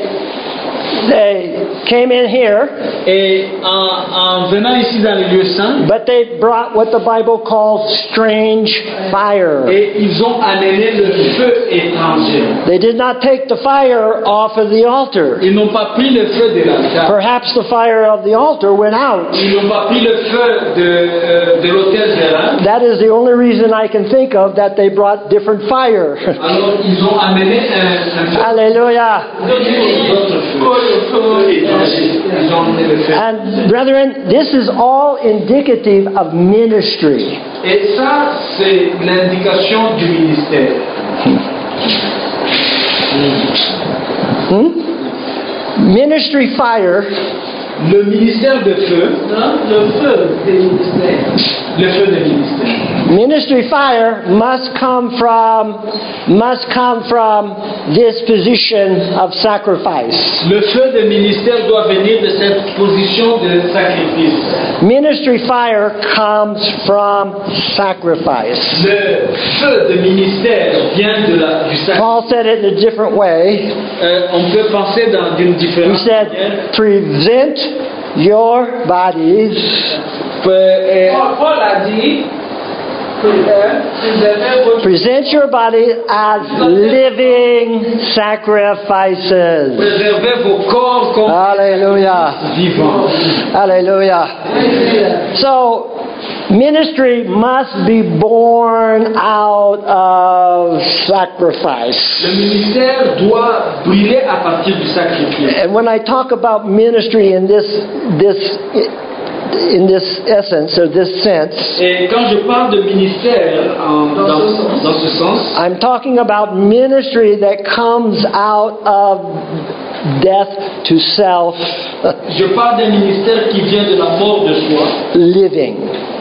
they came in here,
Et en, en venant ici dans les lieux saints,
but they brought what the Bible calls strange fire.
et ils ont amené le feu étranger.
They did not take the fire off of the altar.
Ils n'ont pas pris le feu de l'altar.
Perhaps the fire of the altar went out.
Ils n'ont pas pris le feu de, euh, de l'autel terrain.
That is the only reason I can think of that they brought different fire.
Alors ils ont amené un, un feu.
Hallelujah.
D'autres feux étrangers. Ils ont amené le feu.
And brethren, this is all indicative of ministry.
Et ça, c'est l'indication du ministère.
Hmm? Ministry fire
Le ministère de feu,
Non, le feu des ministères.
le feu de ministère.
Ministry fire must come from must come from this position of sacrifice.
Le feu de ministère doit venir de cette position de sacrifice.
Ministry fire comes from sacrifice.
Le feu de ministère vient de la, du sacrifice.
Paul said it in a different way.
Euh, on peut penser dans d'une
He
différente
said,
manière.
present your bodies
Peu- euh,
Paul, Paul a dit, préservez préservez votre
present your body as living sacrifices.
Préservez vos corps comme
Hallelujah.
vivants.
Hallelujah. So, ministry must be born out of sacrifice.
Le ministère doit brûler à partir du sacrifice.
And when I talk about ministry in this this in this essence or this sense,
Et quand je parle de ministère en- dans, dans ce sens,
I'm talking about ministry that comes out of death to self,
je parle d'un ministère qui vient de la mort de soi
living.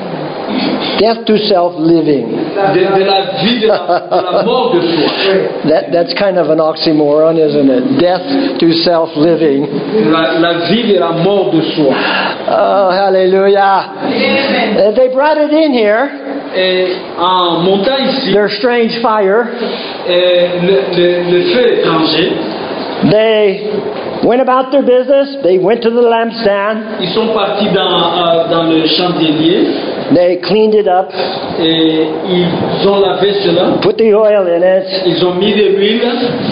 Death to self living.
De, de la vie, de la, de la mort de soi.
That, that's kind of an oxymoron, isn't it? Death to self living.
La, la vie de la mort de soi.
Oh, hallelujah. Uh, they brought it in here.
Et en montant ici,
Their strange fire.
euh, le, le, le feu étranger,
They went about their business. They went to the lampstand.
ils sont partis dans, euh, dans le chandelier
They cleaned it up,
et ils ont lavé cela.
put the oil in it,
Ils ont mis de l'huile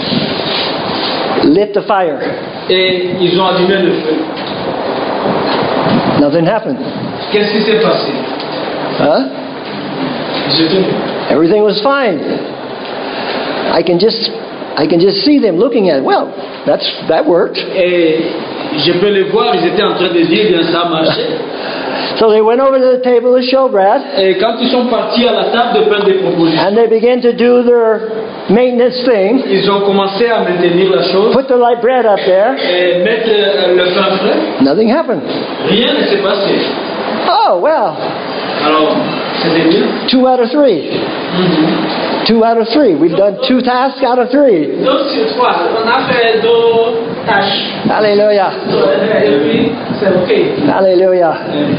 lit the fire.
et ils ont allumé le feu.
Nothing happened.
Qu'est-ce qui s'est passé?
Huh?
J'ai fini.
Everything was fine. I can just I can just see them looking at it. Well, that's that worked.
Et je peux les voir, ils étaient en train de dire, bien ça a marché.
So they went over to the table of showbread
Et quand ils sont partis à la table de pain des propositions,
and they began to do their maintenance thing.
ils ont commencé à maintenir la chose
Put the light bread up there.
et mettre euh, le pain frais.
Nothing happened.
Rien ne s'est passé.
Oh well,
Alors, c'était bien.
two out of three. Two out of three. We've done two tasks out of three.
Deux sur trois, on a fait deux tâches.
Hallelujah.
Et puis, c'est OK.
Hallelujah.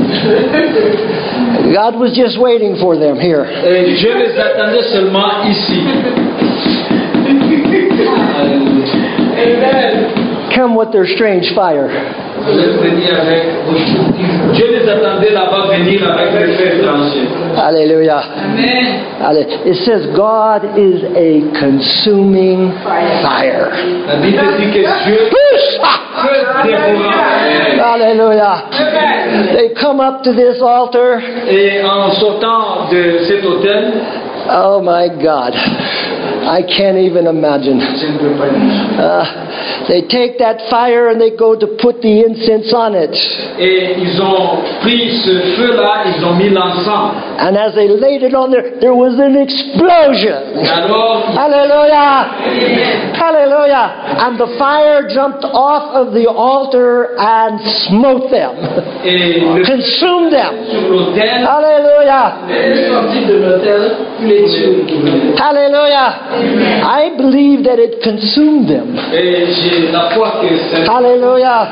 God was just waiting for them here.
Et Dieu les attendait seulement ici.
Amen.
Come with their strange fire.
Dieu les attendait là-bas venir avec le feu étranger.
Hallelujah.
Amen.
Halle- It says God is a consuming fire.
La Bible dit que Dieu feu dévorant.
Hallelujah.
Amen.
They come up to this altar.
Et en sortant de cet hôtel,
Oh my God. I can't even imagine.
je ne peux pas dire.
Uh, they take that fire and they go to put the incense on it.
Et ils ont pris ce feu-là, ils ont mis l'encens.
And as they laid it on there, there was an explosion.
Et alors,
Hallelujah! Hallelujah! And the fire jumped off of the altar and smote them,
et le feu
consumed them.
sur l'autel,
Hallelujah!
Les sorties de l'hôtel, tous les tués.
Hallelujah! I believe that it consumed them.
et j'ai la foi que c'est.
Hallelujah!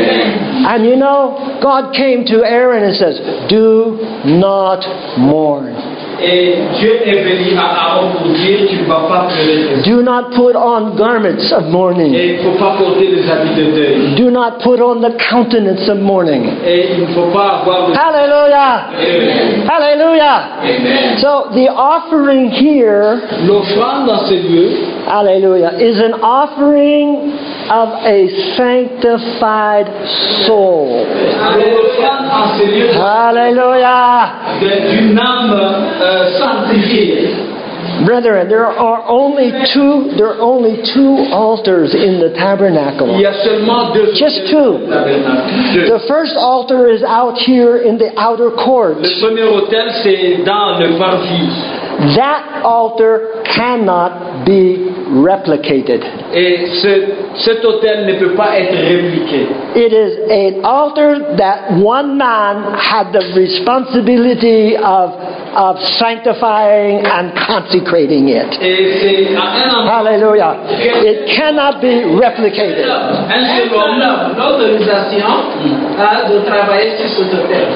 And you know, God came to Aaron and says, "Do not mourn.
Et Dieu est venu à Aaron pour dire tu ne vas pas pleurer.
Do not put on garments of mourning.
Et il ne faut pas porter les habits de deuil.
Do not put on the countenance of mourning."
Et il ne faut pas avoir de.
Hallelujah!
Amen.
Hallelujah!
Amen.
So the offering here,
L'offrande dans ce lieu
hallelujah, is an offering of a sanctified soul.
l'offrande en ce lieu
Hallelujah!
de- d'une âme euh, sanctifiée.
Brethren, there are only two there are only two altars in the
Il
tabernacle.
y a seulement deux.
Just two.
Deux.
The first altar is out here in the outer court.
Le premier hôtel, c'est dans le parvis.
That altar cannot be replicated.
Et ce, cet hôtel ne peut pas être répliqué.
It is an altar that one man had the responsibility of, of sanctifying and consecrating it.
Et c'est à un endroit.
Hallelujah. It cannot be replicated.
Un seul
Un
homme.
homme, l'autorisation hein, de travailler sur cet hôtel.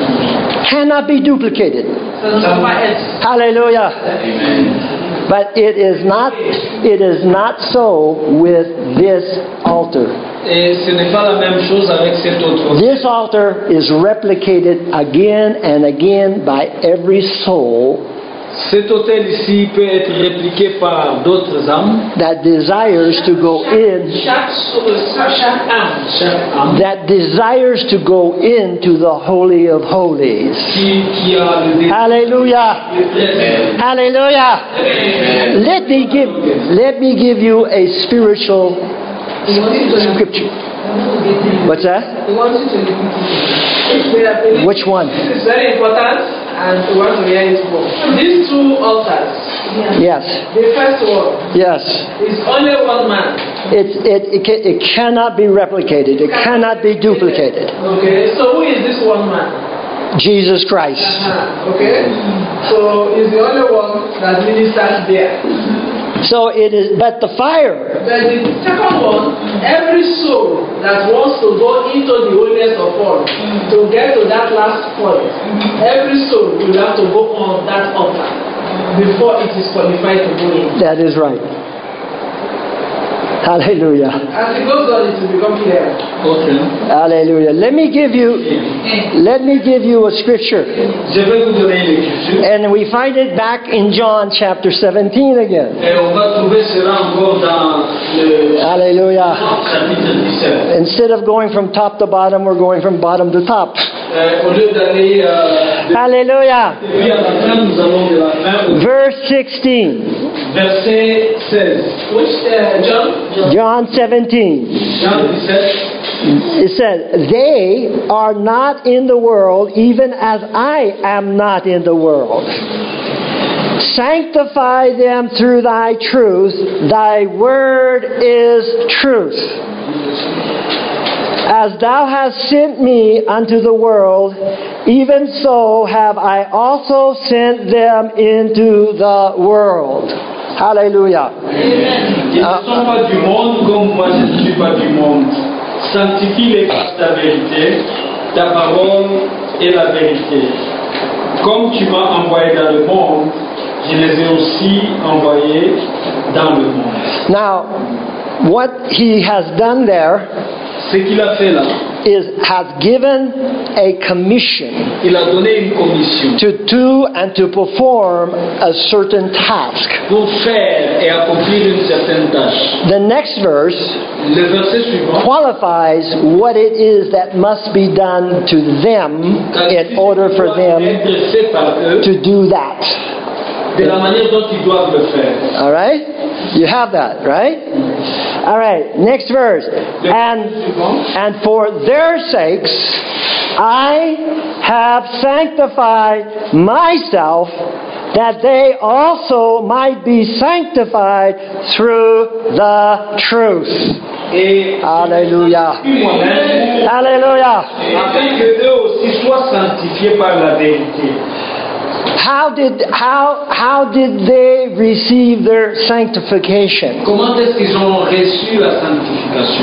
Cannot be duplicated.
Ça ne peut pas être.
Hallelujah.
Amen.
But it is not it is not so with this altar.
Et ce n'est pas la même chose avec cet autre hôtel.
This altar is replicated again and again by every soul
Cet hôtel ici peut être répliqué par d'autres âmes.
that desires to go in
Chaque, chaque âme,
Chaque âme
that desires to go into the Holy of Holies.
qui, qui a le désir.
Hallelujah.
Amen.
Hallelujah.
Amen.
Let me give let me give you a spiritual scripture. What's that?
We want you to repeat it.
Which one?
This is very important and we want to hear it more. These two altars,
Yes.
the first one
Yes.
is only one man.
It's, it, it, ca- it cannot be replicated. It cannot be duplicated.
Okay, so who is this one man?
Jesus Christ.
Uh-huh. Okay? So he's the only one that ministers there.
So it is, but the fire.
But the second one, every soul that wants to go into the holiest of all, to get to that last point, every soul will have to go on that altar before it is qualified to go in.
That is right. Hallelujah.
As it goes on, it will become clear.
Okay.
Hallelujah. Let me give you, let me give you a scripture.
Je vais vous donner une écriture.
And we find it back in John chapter seventeen again.
Et on va trouver cela encore dans le
Hallelujah.
chapitre dix-sept.
Instead of going from top to bottom, we're going from bottom to top.
Euh, au lieu d'aller euh, de
Hallelujah.
début à la fin, nous allons de la fin au
Verse sixteen.
verset seize.
Which, uh, John?
John seventeen.
Jean dix-sept.
It says, they are not in the world, even as I am not in the world. Sanctify them through thy truth. Thy word is truth. As thou hast sent me unto the world, even so have I also sent them into the world. Hallelujah.
Ils ne sont pas du monde comme moi je ne suis pas du monde. Sanctifie-les par ta vérité, ta parole est la vérité. Comme tu m'as envoyé dans le monde, je les ai aussi envoyés dans le monde.
Now, what he has done there
Ce qu'il a fait là,
is has given a commission
il a donné une commission
to do and to perform a certain task.
pour faire et accomplir une certaine tâche.
The next verse
Le verset suivant
qualifies what it is that must be done to them in order for them
être fait par eux
to do that.
de la manière dont ils doivent le faire.
All right? You have that, right? All right, next verse. And and for their sakes I have sanctified myself, that they also might be sanctified through the truth.
Et
Hallelujah.
moi-même,
Hallelujah.
afin que eux aussi soient sanctifiés par la vérité.
How did how how did they receive their sanctification?
Comment est-ce qu'ils ont reçu la sanctification?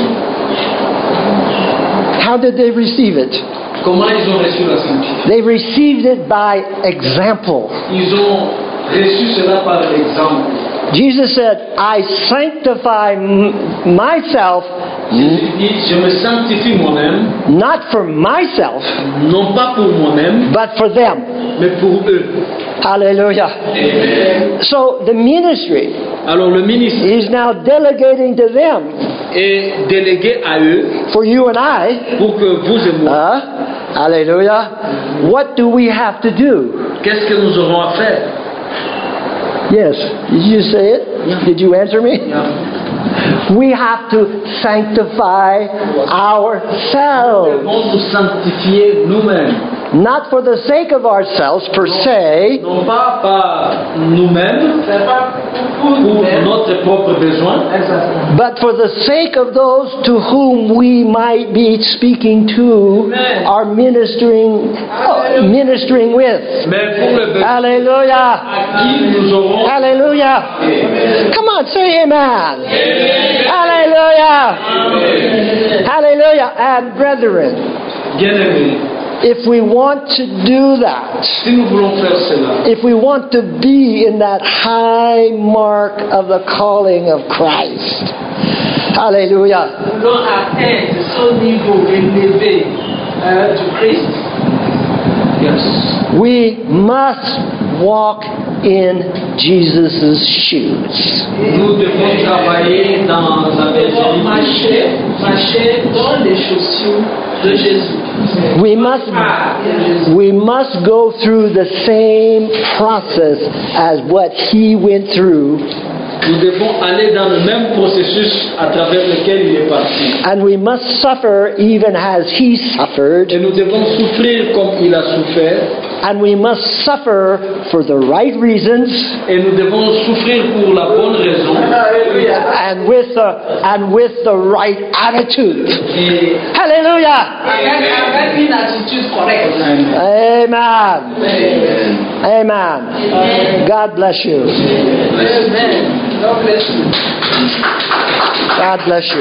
How did they receive it?
Comment ils ont reçu la sanctification?
They received it by example.
Ils ont reçu cela par l'exemple.
Jesus said, I sanctify m- myself
Jésus dit, je me sanctifie moi-même,
not for myself,
non pas pour moi-même,
but for them.
mais pour eux.
Hallelujah.
Amen.
So the ministry
Alors le ministre
is now delegating to them
est délégué à eux
for you and I.
pour que vous et moi,
Uh, hallelujah. What do we have to do?
qu'est-ce que nous aurons à faire?
Yes. Did you say it?
Yeah.
Did you answer me?
Yeah.
We have to sanctify
Nous
ourselves.
devons nous sanctifier nous-mêmes.
Not for the sake of ourselves per se,
Non pas par nous-mêmes,
C'est pas pour
pour
nous-mêmes.
notre propre besoin,
Exactement.
but for the sake of those to whom we might be speaking to,
Amen.
are ministering, uh, ministering with.
mais pour le besoin
Hallelujah.
à qui nous aurons.
Hallelujah. Come on, say amen. Hallelujah. Hallelujah. And brethren,
Bien-aimés,
if we want to do that,
si nous voulons faire cela,
if we want to be in that high mark of the calling of Christ, hallelujah,
Nous voulons atteindre ce niveau élevé euh, du Christ.
yes,
we must walk in Jesus' shoes.
nous devons travailler dans la
Nous devons
vérité.
marcher, marcher dans les chaussures de Jésus.
We must,
Ah, de Jésus.
we must go through the same process as what he went through,
Nous devons aller dans le même processus à travers lequel il est parti.
and we must suffer even as he suffered.
Et nous devons souffrir comme il a souffert.
And we must suffer for the right reasons
Et nous devons souffrir pour la bonne raison.
and with the, and with the right attitude.
Et
Hallelujah!
Avec, avec une attitude correcte.
Amen.
Amen.
Amen. God bless you.
Amen. God bless you.
God bless you.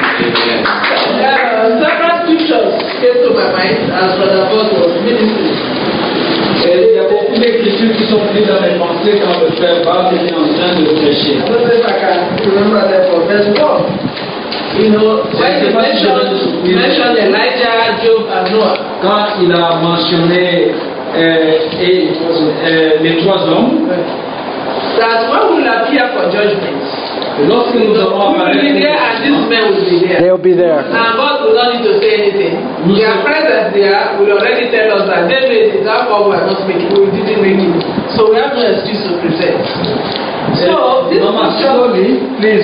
Uh, several scriptures came to my mind as Brother Bob was ministering.
Et il y a beaucoup d'écritures qui sont venues dans mes pensées quand le frère Bob était en train de prêcher.
I don't know if I can remember that for verse one. You know, when he mentioned, he mentioned Elijah, Job, and Noah.
Quand il a mentionné euh, et, euh, les trois hommes,
That one will appear for judgment.
lorsque nous allons
We will
apparaître,
be there and this man will be there.
They'll be there.
And God will not need to say anything. Their presence there will already tell us that they made it, therefore we are not making it, we didn't make it. So we have no excuse to present. So this
Mama,
picture,
slowly, please.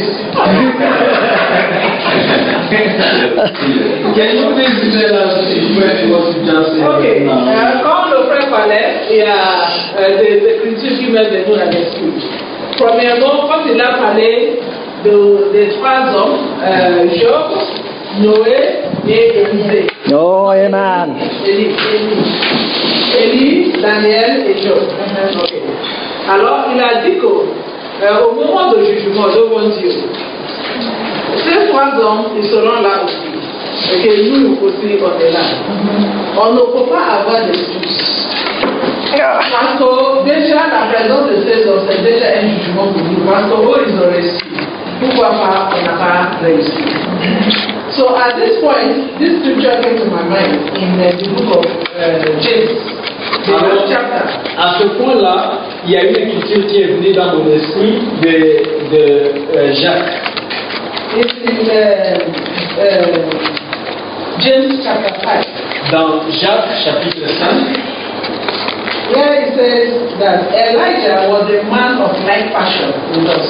Can you please tell us what you just said?
okay,
now?
euh, comme le frère parlait, il y a euh, des écritures qui mettent de nous la excuse. Premièrement, quand il a parlé de, des trois hommes, euh, Job, Noé et Élisée.
Oh, amen.
Élie, Élie, Élie, Daniel et Job. Ok. Alors, il a dit qu'au euh, au moment du jugement devant Dieu, ces trois hommes, ils seront là aussi. Et que nous aussi, on est là. On ne peut pas avoir d'excuses. Parce que déjà, la présence de ces hommes, c'est déjà un jugement pour nous. Parce qu'eux, ils ont réussi. Pourquoi pas, on n'a pas réussi? So at this point, this scripture came to my mind in uh, the book of uh, James, the
Alors,
last chapter.
à ce point-là, il y a une écriture qui est venue dans mon esprit de, de euh, Jacques.
It's in uh, uh, James chapter five,
Dans Jacques chapitre cinq,
where it says that Elijah was a man of like passion with us.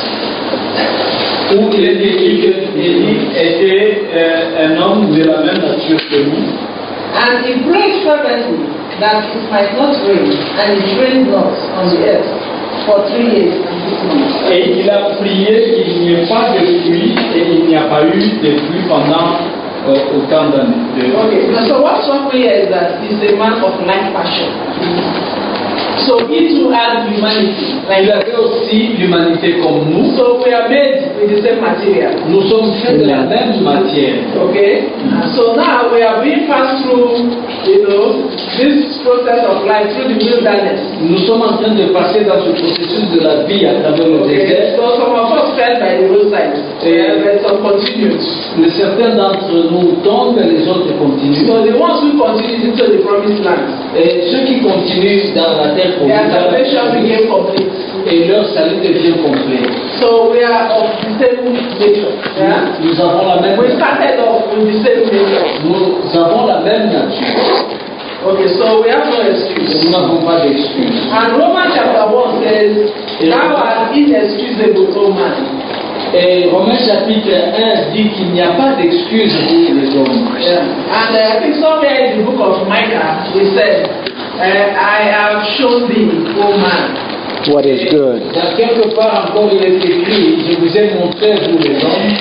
où il est écrit que Élie était euh, un homme de la même nature que nous.
And he prayed fervently that it might not rain, and it rained not on the earth for three years and six months.
Et il a prié qu'il n'y ait pas de pluie, et il n'y a pas eu de pluie pendant euh, autant d'années. De-
Okay, now, so what's one way is that he's a man of like passion. So he too had humanity.
Il avait aussi l'humanité comme nous.
So we are made with the same material.
Nous sommes faits de la même matière.
Okay? And so now we are being passed through, you know, this process of life through the wilderness.
Nous sommes en train de passer dans ce processus de la vie à travers le
Okay?
désert.
So some of us fell by the roadside. Yeah, but some continued.
Mais certains d'entre nous tombent et les autres continuent.
So the ones who continued into the promised land,
Et ceux qui continuent dans la terre pour
their salvation became complete.
et leur salut devient complet.
So we are of the same nature. Yeah?
Nous avons la même
We started off with the same nature.
Nous avons la même nature.
Okay, so we have no excuse.
Nous n'avons pas d'excuses.
And Romans chapter one says, thou art inexcusable, O man.
Et Romains chapitre un dit qu'il n'y a pas d'excuses pour les hommes.
Yeah. And uh, I think somewhere in the book of Micah, we said, uh, I have shown thee, O man.
What is good.
Dans quelque part encore il est écrit, je vous ai montré vous les hommes,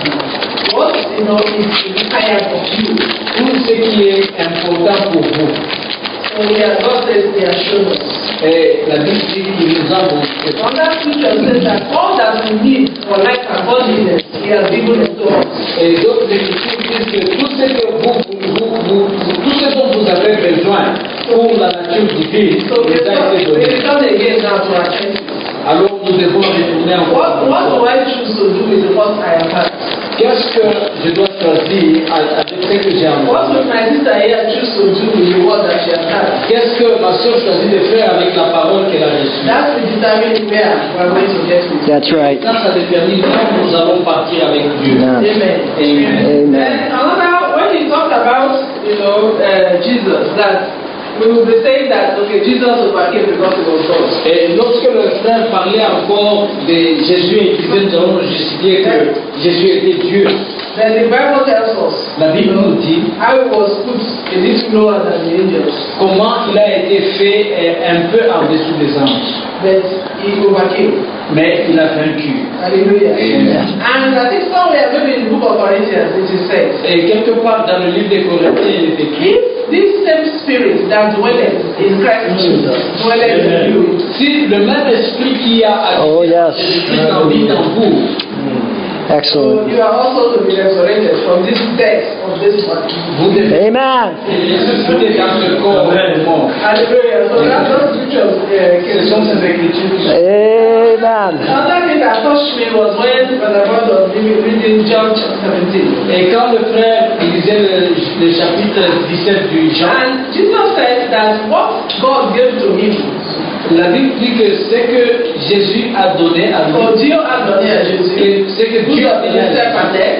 What you know is required of you.
tout ce qui est important pour vous.
So we are, God says they are shown us.
Et la Bible dit qu'il nous a montré.
Another scripture says that all that we need for life and godliness, He has given it to us.
Et d'autres écritures disent que tout ce que vous, vous, vous, vous- tout ce dont vous avez besoin pour la nature divine
So we
vous a été
return, we
donné.
return again now to our senses.
Alors nous devons retourner
What,
encore.
what do I choose to do with what I have had?
Qu'est-ce que je dois choisir avec ce que j'ai en
What
moi?
would my sister here choose to do with the word that she has had?
Qu'est-ce que ma soeur choisit de faire avec la parole qu'elle a reçue?
That will determine where we are going to get to.
That's right.
Ça, ça détermine quand nous allons partir avec Dieu.
Amen.
Amen.
Amen.
Amen.
Then another, when he talked about, you know, uh, Jesus, that we will be saying that, okay, Jesus overcame because he was God.
Et lorsque le frère parlait encore de Jésus et qu'il disait, nous allons justifier que Jésus était Dieu.
Then the Bible tells us
La Bible nous dit
how it was put a little lower than the angels,
comment il a été fait euh, un peu en-dessous des anges.
but he overcame.
Mais il a vaincu.
Hallelujah.
Amen.
And I think somewhere, maybe in the book of Corinthians, it is said,
Et quelque part dans le livre des Corinthiens, il est écrit
if this same spirit that dwelleth in Christ Jesus dwelleth in you,
si le même esprit qui a
Oh, yes.
Jésus-Christ habite en vous,
so
Excellent.
you are also to be resurrected from this death of this body.
vous devez
Amen.
ressusciter dans ce corps de mort.
Hallelujah. So that's those scriptures. Uh,
Ce sont ces écritures qui sont.
Amen.
Another thing that touched me was when Brother Brown was reading John chapter seventeen.
Et quand le frère lisait le, le chapitre dix-sept du Jean,
And Jesus said that what God gave to him,
la Bible dit que ce que Jésus a donné à
or
lui,
Dieu a donné à Jésus,
et ce que
who
Dieu a
has been
donné à
serpented,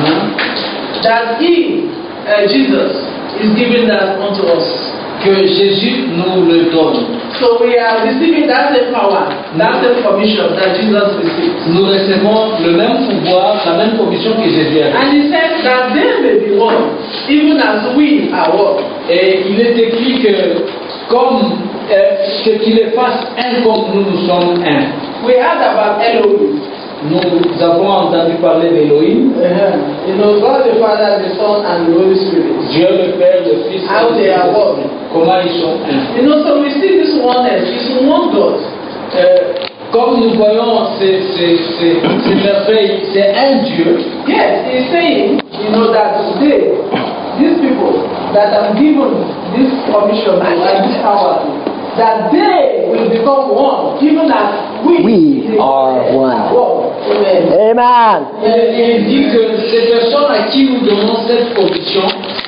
lui,
that he, uh, Jesus, is giving that unto us.
que Jésus nous le donne.
So we are receiving that same power, that same commission that Jesus received.
Nous recevons le même pouvoir, la même commission que Jésus a reçue.
And he said that they may be one, even as we are one.
Et il est écrit que comme euh, que qu'il les fasse un comme nous nous sommes un.
We heard about Elohim.
Nous avons entendu parler d'Élohim,
Uh-huh. You know, God the Father, the Son, and the Holy Spirit.
Dieu le Père, le Fils,
How they are one.
comment ils sont un.
You know, so we see this oneness. It's one God.
Euh, comme nous voyons ces, ces, ces, ces merveilles, c'est un Dieu.
Yes, he's saying, you know, that they, these people that have given this commission to and this power to, that they will become one, even as we,
We are one.
Amen.
Amen.
Et il dit que ces personnes à qui nous donnons cette commission,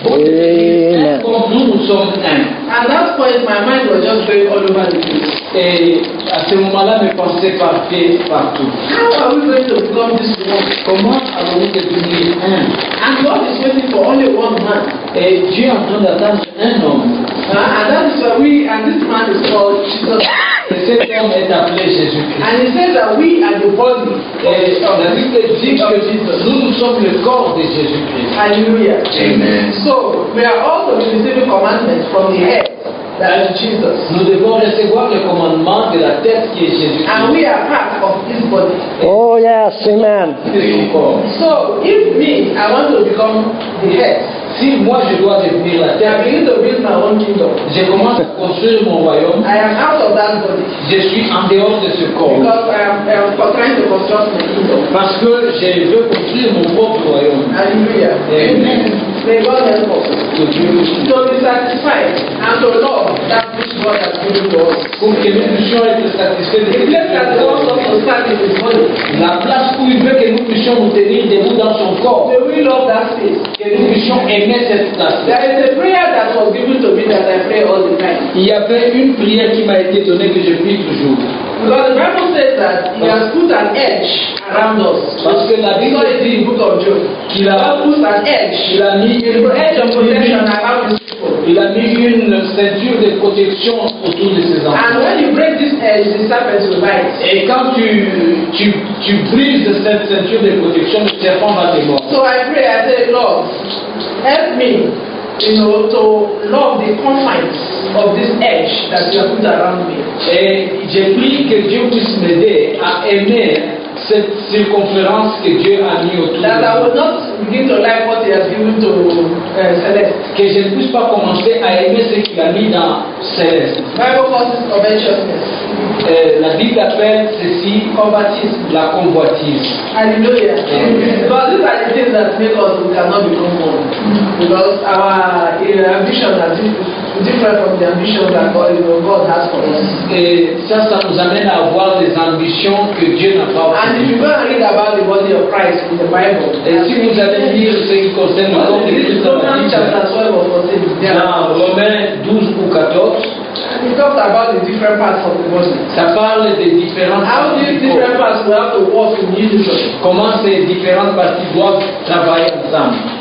Amen.
comme nous, nous sommes un.
At that point, my mind was just going all over the place.
Et à ce moment-là, mes pensées partaient partout.
How are we going to become this one?
Comment allons-nous devenir un?
And God is waiting for only one man.
Et Dieu est en train d'attendre un homme.
Uh, and that is why we, and this man is called Jesus.
Et cet homme est appelé Jésus-Christ.
And he says that we are the body
Et
of
la Bible dit
of
que
Jesus.
nous, nous sommes le corps de Jésus-Christ.
Hallelujah.
Amen.
So we are also receiving commandments from the head, that is Jesus.
Nous devons recevoir le commandement de la tête qui est Jésus-Christ.
And we are part of his body.
Oh, yes. Amen.
C'est son corps.
So if me, I want to become the head,
Si moi je dois devenir la
I
tête,
begin to build my own kingdom.
je commence à construire mon royaume,
I am out of that body
je suis en dehors de ce corps.
because I am, I am trying to construct my kingdom.
Parce que je veux construire mon propre royaume.
Hallelujah.
Amen.
May God help us
Que Dieu nous soutienne.
to be satisfied and to love that which God has given to us.
Pour que nous puissions être satisfaits de
The
ce
place that
que
He wants us to stand in His body.
la place où il veut que nous puissions nous tenir debout dans son corps,
May we love that space.
que nous puissions aimer cette place.
There is a prayer that was given to me that I pray all the time.
Il y avait une prière qui m'a été donnée que je prie toujours.
Because the Bible says that He has put an edge around us.
Parce que la
We
Bible
saw it in the
dit
book of Job.
qu'il
God
a,
puts an edge,
il a mis
a edge of protection around His people.
il a mis une ceinture de protection autour de ses
And
enfants.
when you break this edge, the serpent will bite.
Et quand tu, tu, tu brises cette ceinture de protection, le serpent va te mordre.
So I pray, I say, Lord, help me, you know, to love the confines of this edge that you have put around me.
Et j'ai prié que Dieu puisse m'aider à aimer cette circonférence que Dieu a mis autour de
That I
moi.
will not begin to like what He has given to uh, Celeste.
Que je ne puisse pas commencer à aimer ce qu'il a mis dans Céleste.
Bible calls it covetousness,
Euh, la Bible appelle ceci
convertism.
la convoitise.
Hallelujah.
Amen.
Because these are the things that make us we cannot become one. Because our uh, ambition are di- different from the ambition that God, you know, God has for us.
Et ça, ça nous amène à avoir des ambitions que Dieu n'a pas.
And if you go and read about the body of Christ in the Bible,
Et si vous allez lire ce qui concerne le corps de Christ dans la
Romans
Bible,
chapter twelve or fourteen, there
dans Romains douze ou quatorze,
and it talks about the different parts of the body.
ça parle des différentes
How
parties
these
du
different
corps.
parts will have to work in unison.
Comment ces différentes parties doivent travailler ensemble.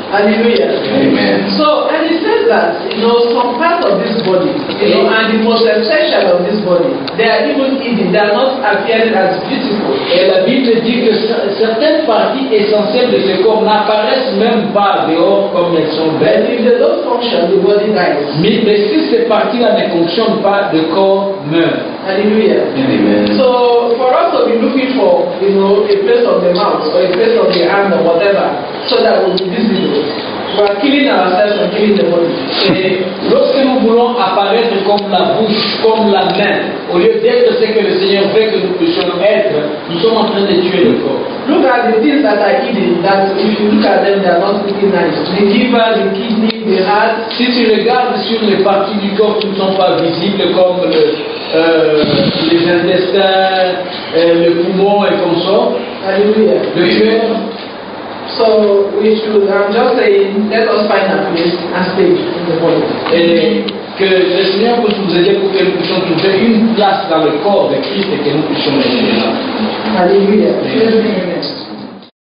Hallelujah.
Amen.
So, and it says that, you know, some parts of this body, you know, and the most essential of this body, they are even hidden, they are not appearing as beautiful.
Et la Bible dit que cer- certaines parties essentielles de ce corps n'apparaissent même pas dehors comme elles sont
But
belles.
if they don't function, the body dies.
Mais, mais si ces parties-là ne fonctionnent pas, le corps meurt.
Hallelujah.
Amen.
So, for us to be looking for, you know, a place of the mouth or a place of the hand or whatever, so that we'll be visible, we are killing ourselves and killing the body.
Et lorsque nous voulons apparaître comme la bouche, comme la main, au lieu d'être ce que le Seigneur veut que nous puissions être, nous sommes en train de tuer le corps.
Look at the things that are hidden, that if you look at them, they are not looking nice. The liver, the kidney, the heart.
Si tu regardes sur les parties du corps qui ne sont pas visibles, comme le, euh, les intestins, euh, le poumon et comme ça,
Hallelujah.
le cœur,
So we should, I'm just saying, let us find a place and stay in the body.
et que le Seigneur puisse nous aider pour que nous puissions trouver une place dans le corps de Christ et que nous puissions rester là.
Hallelujah. Amen.